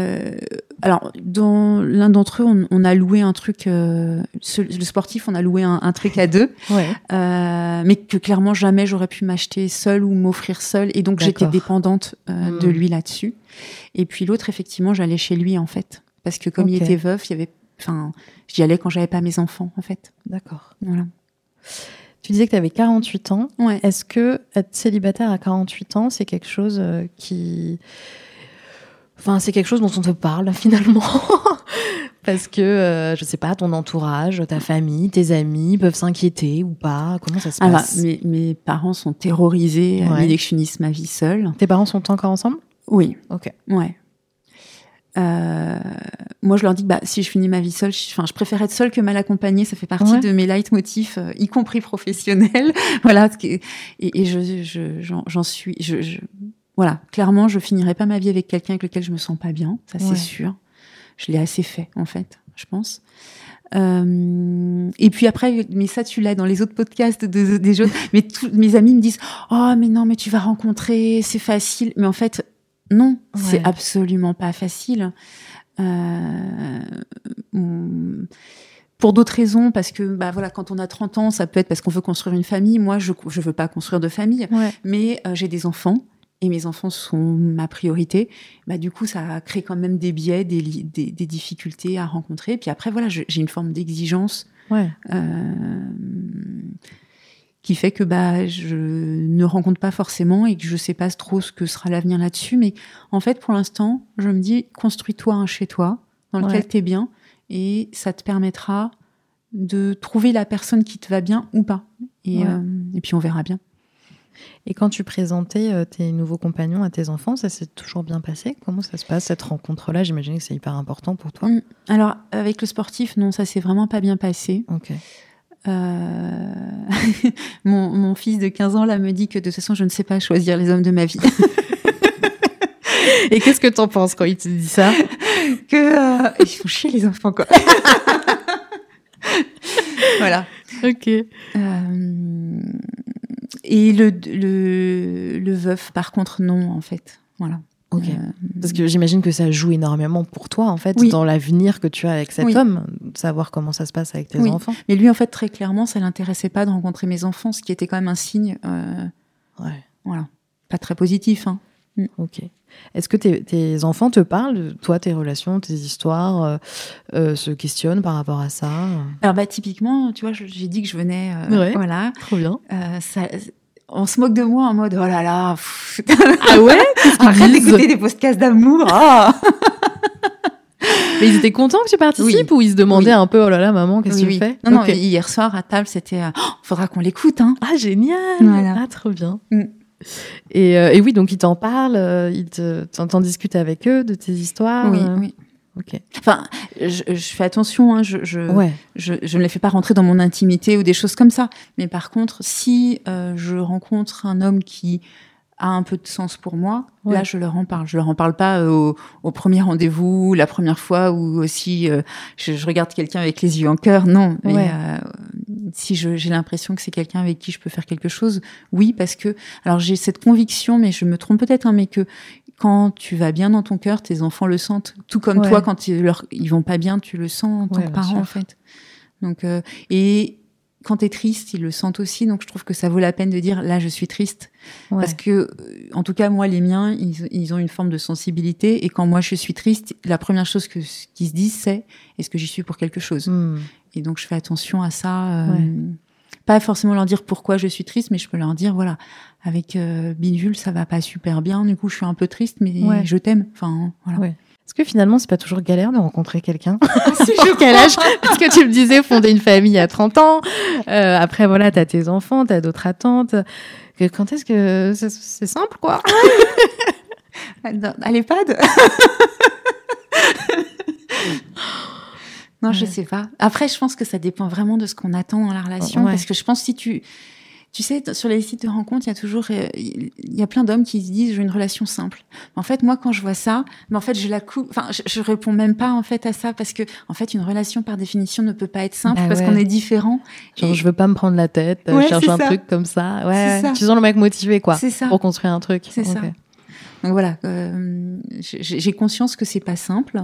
dans l'un d'entre eux, on a loué un truc. Le sportif, on a loué un truc à 2, mais que clairement jamais j'aurais pu m'acheter seule ou m'offrir seule, et donc j'étais dépendante de lui là-dessus. Et puis l'autre, effectivement, j'allais chez lui en fait, parce que comme il était veuf, j'y allais quand j'avais pas mes enfants en fait. D'accord. Voilà. Tu disais que tu avais 48 ans. Ouais. Est-ce que être célibataire à 48 ans, c'est quelque chose c'est quelque chose dont on te parle finalement ? parce que, je sais pas, ton entourage, ta famille, tes amis peuvent s'inquiéter ou pas? Comment ça se passe? Mes parents sont terrorisés à l'idée que je finisse ma vie seule. Tes parents sont encore ensemble? Oui. Ok. Ouais. Moi, je leur dis que si je finis ma vie seule, je préfère être seule que mal accompagnée. Ça fait partie de mes leitmotifs, y compris professionnels. Voilà. Et j'en suis. Voilà. Clairement, je finirai pas ma vie avec quelqu'un avec lequel je me sens pas bien. Ça, c'est sûr. Je l'ai assez fait, en fait, je pense. Et puis après, mais ça, tu l'as dans les autres podcasts des autres. Mais mes amis me disent, oh, mais non, mais tu vas rencontrer, c'est facile. Mais en fait, non, c'est absolument pas facile. Pour d'autres raisons, parce que quand on a 30 ans, ça peut être parce qu'on veut construire une famille. Moi, je veux pas construire de famille, mais j'ai des enfants et mes enfants sont ma priorité. Du coup, ça crée quand même des biais, des difficultés à rencontrer. Puis après, j'ai une forme d'exigence qui fait que je ne rencontre pas forcément et que je sais pas trop ce que sera l'avenir là-dessus. Mais en fait, pour l'instant, je me dis, construis-toi un chez toi dans lequel t'es bien et ça te permettra de trouver la personne qui te va bien ou pas. Et puis, on verra bien. Et quand tu présentais tes nouveaux compagnons à tes enfants, ça s'est toujours bien passé? Comment ça se passe, cette rencontre-là? J'imagine que c'est hyper important pour toi. Alors, avec le sportif, non, ça s'est vraiment pas bien passé. Ok. Mon fils de 15 ans là me dit que de toute façon je ne sais pas choisir les hommes de ma vie. Et qu'est-ce que t'en penses quand il te dit ça? Que ils font chier les enfants quoi. Voilà. Ok. Et le veuf par contre non en fait. Voilà. Ok. Parce que j'imagine que ça joue énormément pour toi, en fait, dans l'avenir que tu as avec cet homme, de savoir comment ça se passe avec tes enfants. Mais lui, en fait, très clairement, ça l'intéressait pas de rencontrer mes enfants, ce qui était quand même un signe, voilà, pas très positif. Hein. Ok. Est-ce que tes enfants te parlent de toi, tes relations, tes histoires, se questionnent par rapport à ça? Alors, typiquement, tu vois, j'ai dit que je venais, voilà. Trop bien. On se moque de moi en mode, oh là là. Ah ouais? Arrête d'écouter des podcasts d'amour. Oh. Mais ils étaient contents que tu participes ou ils se demandaient un peu, oh là là, maman, qu'est-ce que tu fais? Non, hier soir à table, c'était, faudra qu'on l'écoute, hein. Ah, génial. Voilà. Ah, trop bien. Et oui, donc ils t'en parlent, t'en discutes avec eux de tes histoires? Oui. Ok. Enfin, je fais attention, hein, je ne les fais pas rentrer dans mon intimité ou des choses comme ça. Mais par contre, si je rencontre un homme qui a un peu de sens pour moi, là, je leur en parle. Je leur en parle pas au premier rendez-vous, la première fois, ou aussi je regarde quelqu'un avec les yeux en cœur. Non, mais si j'ai l'impression que c'est quelqu'un avec qui je peux faire quelque chose, oui, parce que alors j'ai cette conviction, mais je me trompe peut-être, hein, mais que quand tu vas bien dans ton cœur, tes enfants le sentent. Tout comme toi, quand ils vont pas bien, tu le sens en tant que parent, en fait. Donc, et quand t'es triste, ils le sentent aussi. Donc, je trouve que ça vaut la peine de dire, là, je suis triste. Parce que, en tout cas, moi, les miens, ils ont une forme de sensibilité. Et quand moi, je suis triste, la première chose qu'ils se disent, c'est, est-ce que j'y suis pour quelque chose? Et donc, je fais attention à ça. Pas forcément leur dire pourquoi je suis triste, mais je peux leur dire, voilà, avec Bidule, ça va pas super bien. Du coup, je suis un peu triste, mais je t'aime. Enfin, voilà. Est-ce que finalement, c'est pas toujours galère de rencontrer quelqu'un? Sur quel âge? Parce que tu me disais fonder une famille à 30 ans. Après, voilà, t'as tes enfants, t'as d'autres attentes. Quand est-ce que c'est simple, quoi? À l'EHPAD. Non, je sais pas. Après, je pense que ça dépend vraiment de ce qu'on attend dans la relation. Parce que je pense que si tu sais, sur les sites de rencontres, il y a plein d'hommes qui se disent, je veux une relation simple. En fait, moi, quand je vois ça, mais en fait, je la coupe, enfin, je réponds même pas, en fait, à ça, parce que, en fait, une relation, par définition, ne peut pas être simple, parce qu'on est différents. Genre, je veux pas me prendre la tête, je cherche un truc comme ça. Tu sens le mec motivé, quoi. C'est ça. Pour construire un truc. C'est ça. Donc voilà, j'ai conscience que c'est pas simple.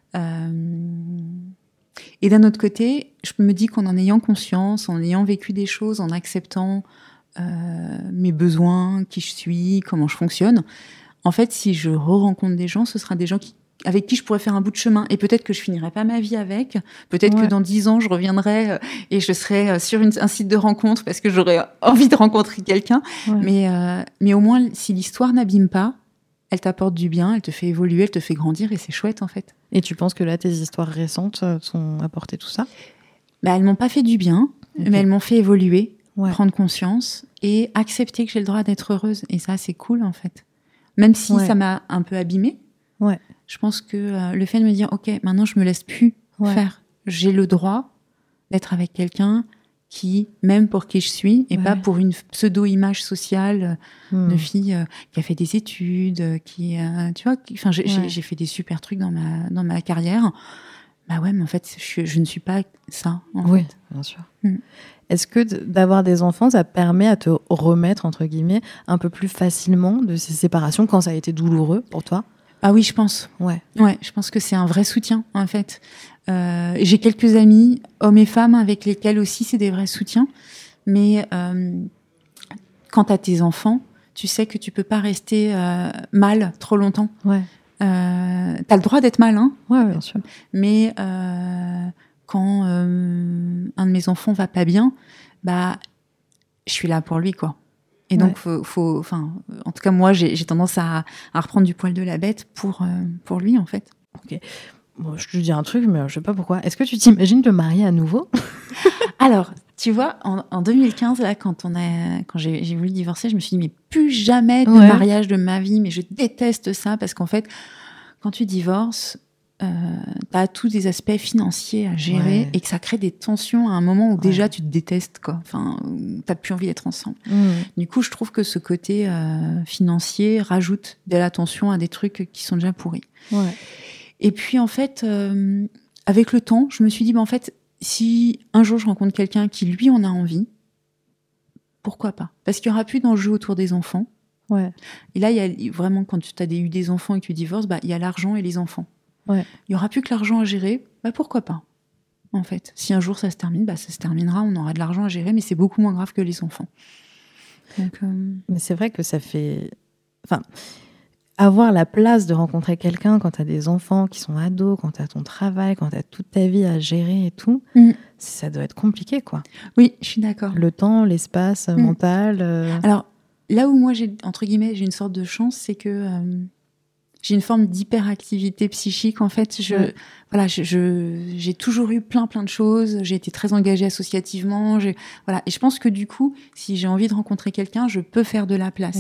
Et d'un autre côté, je me dis qu'en ayant conscience, en ayant vécu des choses, en acceptant mes besoins, qui je suis, comment je fonctionne, en fait, si je re-rencontre des gens, ce sera des gens avec qui je pourrais faire un bout de chemin. Et peut-être que je finirai pas ma vie avec. Peut-être que dans 10 ans, je reviendrai et je serai sur un site de rencontre parce que j'aurais envie de rencontrer quelqu'un. Mais au moins, si l'histoire n'abîme pas, elle t'apporte du bien, elle te fait évoluer, elle te fait grandir et c'est chouette en fait. Et tu penses que là, tes histoires récentes t'ont apporté tout ça ? Elles m'ont pas fait du bien, mais elles m'ont fait évoluer, prendre conscience et accepter que j'ai le droit d'être heureuse. Et ça, c'est cool en fait. Même si ça m'a un peu abîmée, je pense que le fait de me dire, ok, maintenant je me laisse plus faire. J'ai le droit d'être avec quelqu'un qui m'aime pour qui je suis et pas pour une pseudo-image sociale de fille qui a fait des études, qui tu vois, j'ai fait des super trucs dans ma carrière. Mais en fait, je ne suis pas ça. Oui, bien sûr. Est-ce que d'avoir des enfants, ça permet à te remettre, entre guillemets, un peu plus facilement de ces séparations quand ça a été douloureux pour toi ? Ah oui, je pense. Ouais, je pense que c'est un vrai soutien, en fait. J'ai quelques amis, hommes et femmes, avec lesquels aussi c'est des vrais soutiens. Mais quand t'as tes enfants, tu sais que tu peux pas rester mal trop longtemps. T'as le droit d'être mal, hein. Bien sûr. Mais quand un de mes enfants va pas bien, je suis là pour lui, quoi. Et donc, en tout cas, moi, j'ai tendance à reprendre du poil de la bête pour lui, en fait. Ok. Bon, je te dis un truc, mais je sais pas pourquoi. Est-ce que tu t'imagines te marier à nouveau ? Alors, tu vois, en 2015, là, quand j'ai voulu divorcer, je me suis dit, mais plus jamais de mariage de ma vie, mais je déteste ça, parce qu'en fait, quand tu divorces, t'as tous des aspects financiers à gérer et que ça crée des tensions à un moment où déjà tu te détestes, quoi. Enfin, t'as plus envie d'être ensemble. Du coup, je trouve que ce côté financier rajoute de la tension à des trucs qui sont déjà pourris. Et puis, en fait, avec le temps, je me suis dit, en fait, si un jour je rencontre quelqu'un qui, lui, en a envie, pourquoi pas ? Parce qu'il n'y aura plus d'enjeux autour des enfants. Et là, il y a vraiment, quand tu as eu des enfants et que tu divorces, il y a l'argent et les enfants. Il n'y aura plus que l'argent à gérer, pourquoi pas ? En fait, si un jour ça se termine, ça se terminera, on aura de l'argent à gérer, mais c'est beaucoup moins grave que les enfants. Donc, Mais c'est vrai que ça fait... Enfin, avoir la place de rencontrer quelqu'un quand tu as des enfants qui sont ados, quand tu as ton travail, quand tu as toute ta vie à gérer et tout, ça doit être compliqué, quoi. Oui, je suis d'accord. Le temps, l'espace mental... Alors, là où moi, j'ai une sorte de chance, c'est que... j'ai une forme d'hyperactivité psychique. En fait, j'ai toujours eu plein de choses. J'ai été très engagée associativement. Et je pense que du coup, si j'ai envie de rencontrer quelqu'un, je peux faire de la place.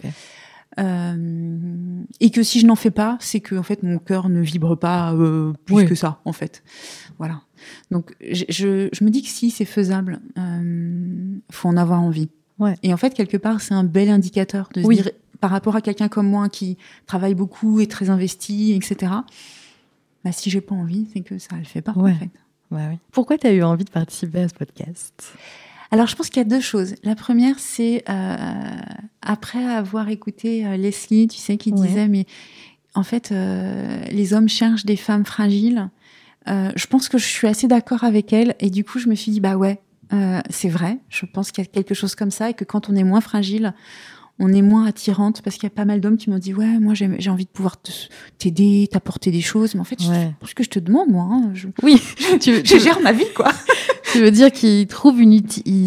Et que si je n'en fais pas, c'est que en fait mon cœur ne vibre pas plus que ça. En fait, voilà. Donc, je me dis que si c'est faisable, faut en avoir envie. Et en fait, quelque part, c'est un bel indicateur de se dire, par rapport à quelqu'un comme moi qui travaille beaucoup, est très investi, etc. Si j'ai pas envie, c'est que ça le fait pas, en fait. Pourquoi tu as eu envie de participer à ce podcast ? Alors, je pense qu'il y a deux choses. La première, c'est après avoir écouté Leslie, tu sais, qui disait, mais en fait, les hommes cherchent des femmes fragiles. Je pense que je suis assez d'accord avec elle. Et du coup, je me suis dit, c'est vrai. Je pense qu'il y a quelque chose comme ça et que quand on est moins fragile, on est moins attirante, parce qu'il y a pas mal d'hommes qui m'ont dit, moi, j'ai envie de pouvoir t'aider, t'apporter des choses. Mais en fait, ce que je te demande, moi, je gère ma vie, quoi. Tu veux dire qu'il se trouve une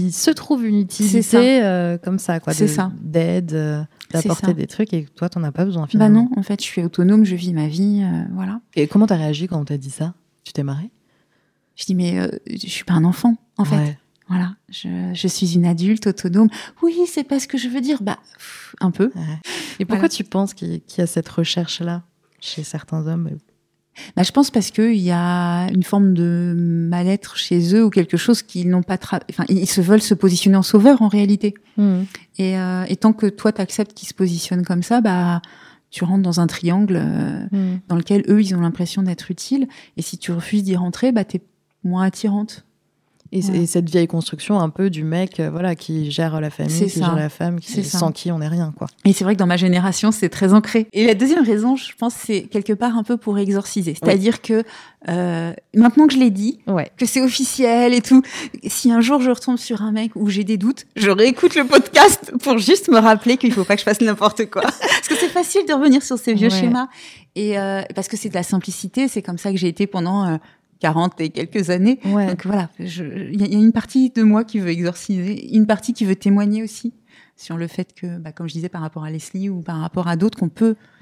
utilité comme ça, quoi, d'aide, d'apporter des trucs, et toi, t'en as pas besoin, finalement. Non, en fait, je suis autonome, je vis ma vie, voilà. Et comment t'as réagi quand on t'a dit ça ? Tu t'es marrée ? Je dis, mais je suis pas un enfant, en fait. Voilà, je suis une adulte autonome. Oui, c'est pas ce que je veux dire. Un peu. Et pourquoi tu penses qu'il y a cette recherche-là chez certains hommes ? Je pense parce qu'il y a une forme de mal-être chez eux ou quelque chose qu'ils n'ont pas... ils se veulent se positionner en sauveur, en réalité. Et tant que toi, t'acceptes qu'ils se positionnent comme ça, tu rentres dans un triangle dans lequel eux, ils ont l'impression d'être utiles. Et si tu refuses d'y rentrer, t'es moins attirante. Et cette vieille construction un peu du mec qui gère la famille, gère la femme, sans qui on n'est rien, quoi. Et c'est vrai que dans ma génération, c'est très ancré. Et la deuxième raison, je pense, c'est quelque part un peu pour exorciser. C'est-à-dire que maintenant que je l'ai dit, que c'est officiel et tout, si un jour je retombe sur un mec où j'ai des doutes, je réécoute le podcast pour juste me rappeler qu'il ne faut pas que je fasse n'importe quoi. Parce que c'est facile de revenir sur ces vieux schémas. Et parce que c'est de la simplicité, c'est comme ça que j'ai été pendant... 40 et quelques années. Donc voilà, il y a une partie de moi qui veut exorciser, une partie qui veut témoigner aussi sur le fait que, comme je disais, par rapport à Leslie ou par rapport à d'autres, qu'on peut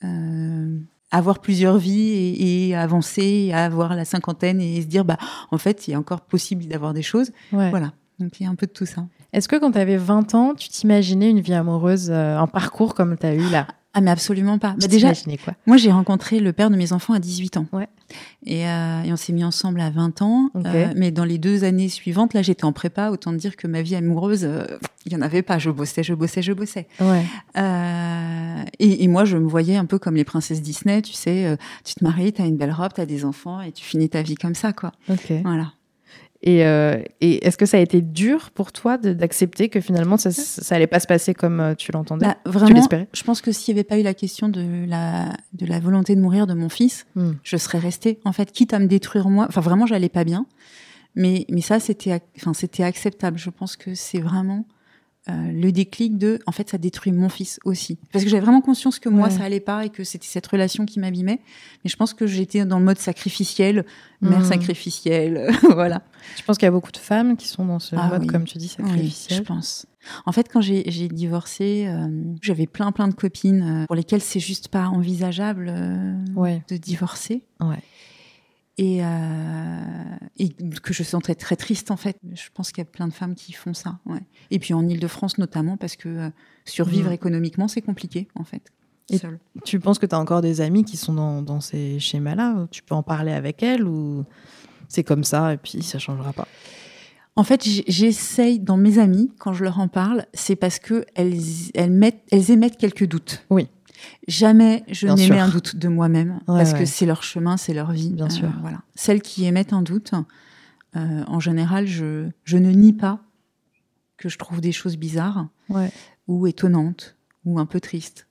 avoir plusieurs vies et avancer, et avoir la cinquantaine et se dire, en fait, il est encore possible d'avoir des choses. Ouais. Voilà, donc il y a un peu de tout ça. Est-ce que quand tu avais 20 ans, tu t'imaginais une vie amoureuse, un parcours comme tu as eu là? Ah, mais absolument pas. Tu Déjà, t'imaginais quoi? moi, j'ai rencontré le père de mes enfants à 18 ans. Ouais. Et on s'est mis ensemble à 20 ans. Okay. Mais dans les 2 années suivantes, là, j'étais en prépa. Autant dire que ma vie amoureuse, il y en avait pas. Je bossais. Ouais. Et moi, je me voyais un peu comme les princesses Disney. Tu sais, tu te maries, t'as une belle robe, t'as des enfants et tu finis ta vie comme ça, quoi. Ok. Voilà. Et est-ce que ça a été dur pour toi d'accepter que finalement ça allait pas se passer comme tu l'entendais? Vraiment, tu l'espérais? je pense que s'il n'y avait pas eu la question de la volonté de mourir de mon fils, je serais restée, en fait, quitte à me détruire moi. Enfin, vraiment, j'allais pas bien. Mais ça, c'était acceptable. Je pense que c'est vraiment le déclic de, en fait, ça détruit mon fils aussi. Parce que j'avais vraiment conscience que moi, ça allait pas et que c'était cette relation qui m'abîmait. Mais je pense que j'étais dans le mode sacrificiel, mère sacrificielle, voilà. Je pense qu'il y a beaucoup de femmes qui sont dans ce mode, comme tu dis, sacrificiel. Oui, je pense. En fait, quand j'ai divorcé, j'avais plein de copines pour lesquelles c'est juste pas envisageable de divorcer. Ouais. Et que je sentais très triste, en fait. Je pense qu'il y a plein de femmes qui font ça. Ouais. Et puis en Île-de-France notamment, parce que survivre économiquement, c'est compliqué, en fait. Et tu penses que tu as encore des amies qui sont dans ces schémas-là? Tu peux en parler avec elles ou c'est comme ça et puis ça changera pas? En fait, j'essaye, dans mes amies, quand je leur en parle, c'est parce que elles émettent quelques doutes. Oui. Jamais je n'émets un doute de moi-même, parce que c'est leur chemin, c'est leur vie. Bien sûr. Voilà. Celles qui émettent un doute, en général, je ne nie pas que je trouve des choses bizarres, ou étonnantes, ou un peu tristes.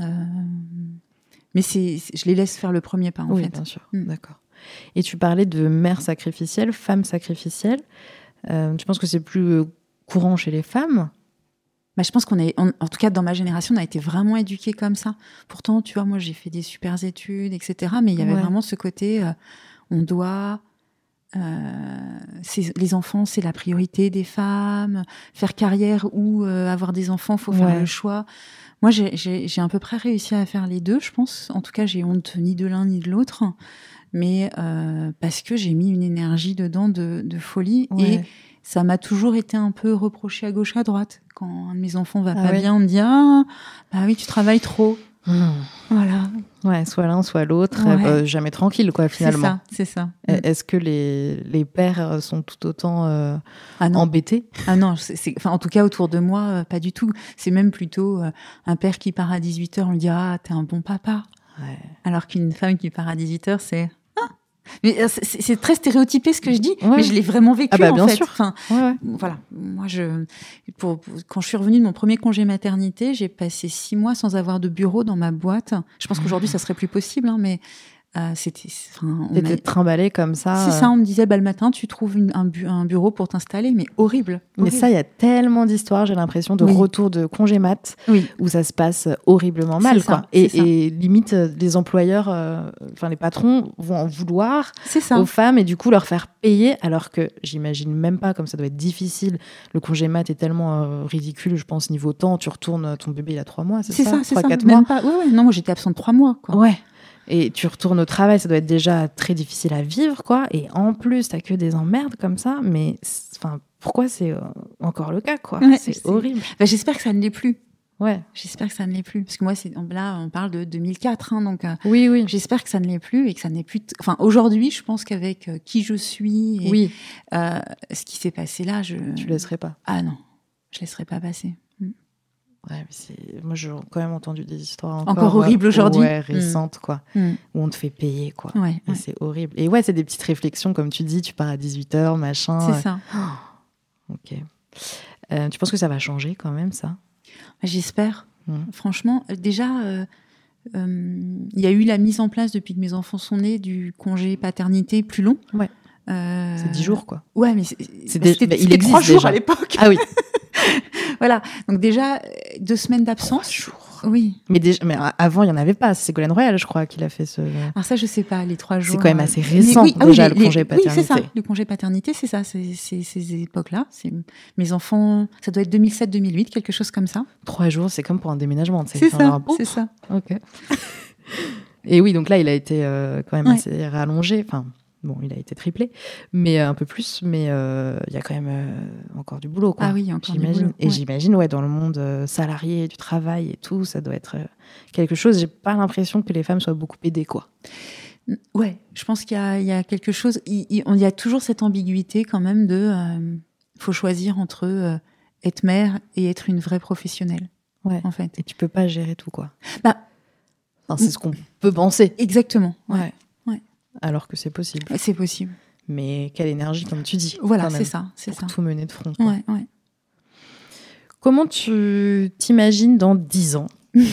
Mais je les laisse faire le premier pas, en fait. Oui, bien sûr. D'accord. Et tu parlais de mère sacrificielle, femme sacrificielle. Tu penses que c'est plus courant chez les femmes? Je pense en tout cas dans ma génération, on a été vraiment éduqués comme ça. Pourtant, tu vois, moi j'ai fait des super études, etc. Mais il y avait vraiment ce côté, on doit, les enfants, c'est la priorité des femmes. Faire carrière ou avoir des enfants, faut faire le choix. Moi, j'ai à peu près réussi à faire les deux, je pense. En tout cas, j'ai honte ni de l'un ni de l'autre, mais parce que j'ai mis une énergie dedans de folie et ça m'a toujours été un peu reproché à gauche, à droite. Quand un de mes enfants va pas bien, on me dit « Ah, bah oui, tu travailles trop. » Voilà. Ouais, soit l'un, soit l'autre. Jamais tranquille, quoi, finalement. C'est ça. Est-ce que les pères sont tout autant embêtés? Ah non, en tout cas, autour de moi, pas du tout. C'est même plutôt un père qui part à 18h, on lui dit « Ah, t'es un bon papa. » Alors qu'une femme qui part à 18h, c'est... Mais c'est très stéréotypé ce que je dis, mais je l'ai vraiment vécu bien en fait. Sûr. Enfin, voilà. Moi, quand je suis revenue de mon premier congé maternité, j'ai passé 6 mois sans avoir de bureau dans ma boîte. Je pense qu'aujourd'hui, ça serait plus possible, mais c'était. T'étais trimballée comme ça. C'est ça. On me disait, le matin, tu trouves un bureau pour t'installer, mais horrible. Mais ça, il y a tellement d'histoires, j'ai l'impression, de retour de congé mat où ça se passe horriblement mal, quoi. Et limite, les employeurs, les patrons vont en vouloir aux femmes et du coup leur faire payer, alors que j'imagine même pas comme ça doit être difficile. Le congé mat est tellement ridicule, je pense, niveau temps. Tu retournes, ton bébé il a 3 mois, c'est ça 3-4 mois. Même pas. Non, moi j'étais absente 3 mois, quoi. Ouais. Et tu retournes au travail, ça doit être déjà très difficile à vivre, quoi. Et en plus, t'as que des emmerdes comme ça. Mais pourquoi c'est encore le cas, quoi? C'est horrible. J'espère que ça ne l'est plus. Ouais. J'espère que ça ne l'est plus. Parce que moi, là, on parle de 2004. Donc, oui. J'espère que ça ne l'est plus et que ça n'est plus... aujourd'hui, je pense qu'avec qui je suis et ce qui s'est passé là, Tu laisserais pas? Ah non, je laisserais pas passer. Ouais, mais moi, j'ai quand même entendu des histoires encore horribles aujourd'hui. Récentes, quoi. Où on te fait payer, quoi. Et c'est horrible. Et c'est des petites réflexions, comme tu dis, tu pars à 18h, machin. C'est ça. Ok. Tu penses que ça va changer quand même, ça? J'espère. Franchement, déjà, il y a eu la mise en place, depuis que mes enfants sont nés, du congé paternité plus long. Ouais. C'est 10 jours, quoi. Ouais, mais c'était 3 jours déjà à l'époque. Ah oui. Voilà, donc déjà 2 semaines d'absence. 3 jours. Oui. Mais avant, il n'y en avait pas. C'est Ségolène Royal, je crois, qui l'a fait ce. Alors ça, je sais pas, les 3 jours. C'est quand même assez récent, le congé paternité. Oui, c'est ça. Le congé paternité, c'est ça. C'est ces époques-là. Mes enfants, ça doit être 2007-2008, quelque chose comme ça. 3 jours, c'est comme pour un déménagement. C'est ça. Ok. Et oui, donc là, il a été quand même assez rallongé. Enfin, bon, il a été triplé, mais un peu plus. Mais il y a quand même encore du boulot, quoi. Ah oui, encore du boulot. Et j'imagine, dans le monde salarié, du travail et tout, ça doit être quelque chose. J'ai pas l'impression que les femmes soient beaucoup aidées, quoi. Ouais, je pense qu'il y a quelque chose. Il y a toujours cette ambiguïté quand même de. Faut choisir entre être mère et être une vraie professionnelle. Ouais. En fait. Et tu peux pas gérer tout, quoi. Enfin, c'est ce qu'on peut penser. Exactement. Ouais. Alors que c'est possible. C'est possible. Mais quelle énergie, comme tu dis. Voilà, c'est ça. Pour tout mener de front. Ouais. Comment tu t'imagines dans 10 ans?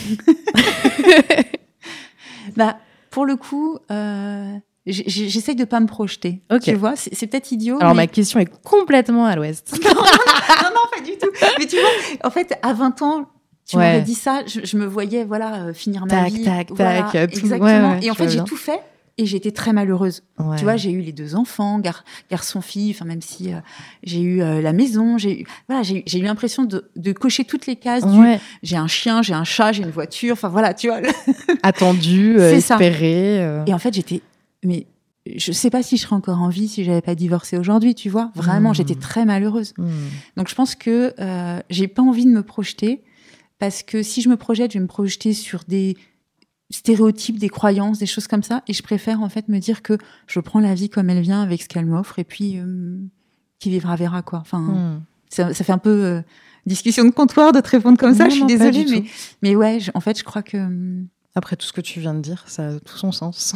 Pour le coup, j'essaye de pas me projeter. Okay. Tu vois, c'est peut-être idiot. Alors, ma question est complètement à l'ouest. non, pas du tout. Mais tu vois, en fait, à 20 ans, tu m'aurais dit ça, je me voyais finir ma vie. Tac, exactement. Ouais, et en fait, j'ai tout fait et j'étais très malheureuse. Ouais. Tu vois, j'ai eu les 2 enfants, garçon-fille, enfin même si j'ai eu la maison, j'ai eu l'impression de cocher toutes les cases. J'ai un chien, j'ai un chat, j'ai une voiture, enfin voilà, tu vois. Attendu, espéré. Et en fait, mais je sais pas si je serais encore en vie si j'avais pas divorcé aujourd'hui, tu vois. Vraiment, j'étais très malheureuse. Donc je pense que j'ai pas envie de me projeter parce que si je me projette, je vais me projeter sur des stéréotypes, des croyances, des choses comme ça, et je préfère en fait me dire que je prends la vie comme elle vient avec ce qu'elle m'offre et puis qui vivra verra, quoi. Enfin, ça fait un peu discussion de comptoir de te répondre comme ça. Je suis désolée, mais ouais, en fait, je crois que après tout ce que tu viens de dire, ça a tout son sens.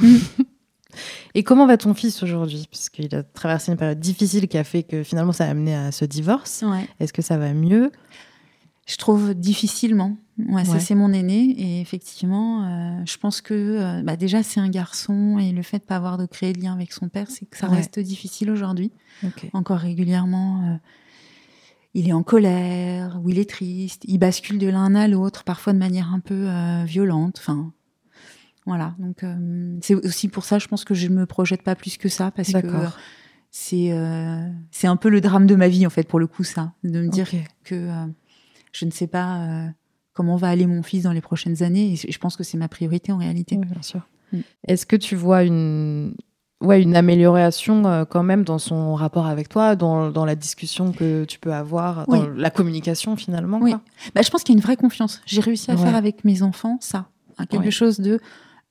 Et comment va ton fils aujourd'hui? Parce qu'il a traversé une période difficile qui a fait que finalement ça a amené à ce divorce. Ouais. Est-ce que ça va mieux? Je trouve difficilement. Ça, c'est mon aîné. Et effectivement, je pense que déjà, c'est un garçon. Et le fait de ne pas avoir de créer de lien avec son père, c'est que ça reste difficile aujourd'hui. Okay. Encore régulièrement, il est en colère ou il est triste. Il bascule de l'un à l'autre, parfois de manière un peu violente. Enfin, voilà. Donc, c'est aussi pour ça, je pense que je ne me projette pas plus que ça. Parce que c'est un peu le drame de ma vie, en fait, pour le coup, ça. De me dire que je ne sais pas comment va aller mon fils dans les prochaines années. Et je pense que c'est ma priorité, en réalité. Oui, bien sûr. Est-ce que tu vois une amélioration quand même dans son rapport avec toi, dans la discussion que tu peux avoir, dans la communication, finalement, Oui. quoi. Je pense qu'il y a une vraie confiance. J'ai réussi à faire avec mes enfants ça. Quelque chose de...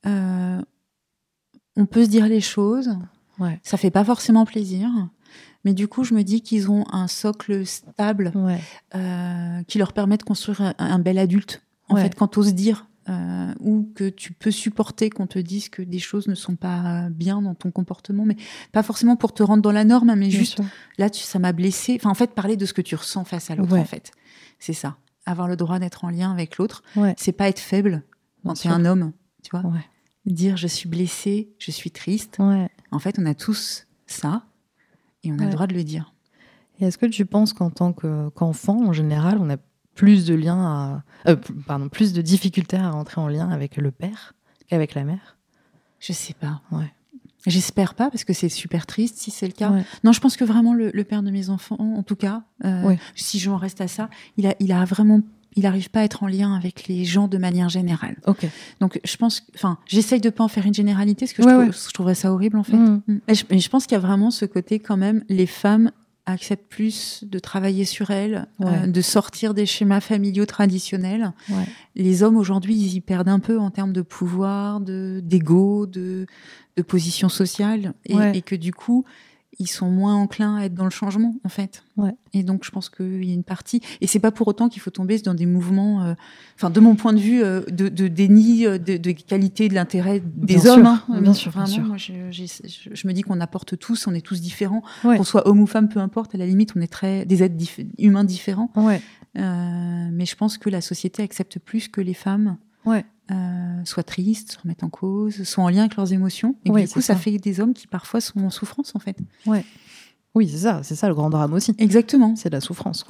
on peut se dire les choses. Ça fait pas forcément plaisir. Mais du coup, je me dis qu'ils ont un socle stable qui leur permet de construire un bel adulte. En fait, quand tu oses dire ou que tu peux supporter qu'on te dise que des choses ne sont pas bien dans ton comportement, mais pas forcément pour te rendre dans la norme, mais juste, là, ça m'a blessée. Enfin, en fait, parler de ce que tu ressens face à l'autre, en fait. C'est ça. Avoir le droit d'être en lien avec l'autre, c'est pas être faible quand tu es un homme, tu vois. Dire « je suis blessée, je suis triste ». En fait, on a tous ça. Et on a le droit de le dire. Et est-ce que tu penses qu'en tant qu'enfant, en général, on a plus de plus de difficultés à rentrer en lien avec le père qu'avec la mère? Je sais pas. J'espère pas, parce que c'est super triste si c'est le cas. Non, je pense que vraiment le père de mes enfants, en tout cas, si j'en reste à ça, il n'arrive pas à être en lien avec les gens de manière générale. Donc, je pense, j'essaye de pas en faire une généralité, parce que je trouverais ça horrible, en fait. Et je pense qu'il y a vraiment ce côté, quand même, les femmes acceptent plus de travailler sur elles, de sortir des schémas familiaux traditionnels. Les hommes, aujourd'hui, ils y perdent un peu en termes de pouvoir, d'ego, de position sociale, et que du coup, ils sont moins enclins à être dans le changement, en fait. Et donc, je pense qu'il y a une partie... Et c'est pas pour autant qu'il faut tomber dans des mouvements... de mon point de vue, de déni de qualité de l'intérêt des hommes. Bien sûr, vraiment, bien sûr. Moi, je me dis qu'on apporte tous, on est tous différents. Qu'on soit homme ou femme, peu importe. À la limite, on est des êtres humains différents. Mais je pense que la société accepte plus que les femmes... soient tristes, se remettent en cause, soient en lien avec leurs émotions. Et du coup, ça fait des hommes qui parfois sont en souffrance, en fait. Oui, c'est ça le grand drame aussi. Exactement. C'est la souffrance.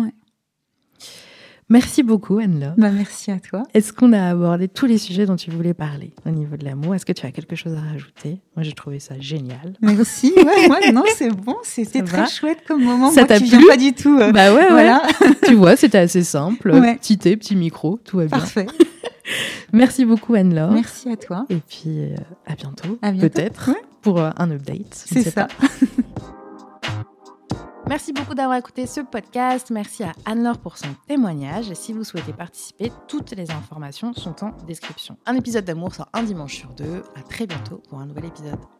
Merci beaucoup, Anne-Laure. Merci à toi. Est-ce qu'on a abordé tous les sujets dont tu voulais parler au niveau de l'amour? Est-ce que tu as quelque chose à rajouter? Moi, j'ai trouvé ça génial. Merci. Non, c'est bon. C'était très chouette comme moment. Ça t'a plu? Pas du tout. Voilà. Tu vois, c'était assez simple. Petit thé, petit micro, tout va bien. Parfait. Merci beaucoup Anne-Laure. Merci à toi. Et puis à bientôt, bientôt. Peut-être, pour un update. C'est ça. Merci beaucoup d'avoir écouté ce podcast. Merci à Anne-Laure pour son témoignage. Et si vous souhaitez participer, toutes les informations sont en description. Un épisode d'amour sort un dimanche sur 2. À très bientôt pour un nouvel épisode.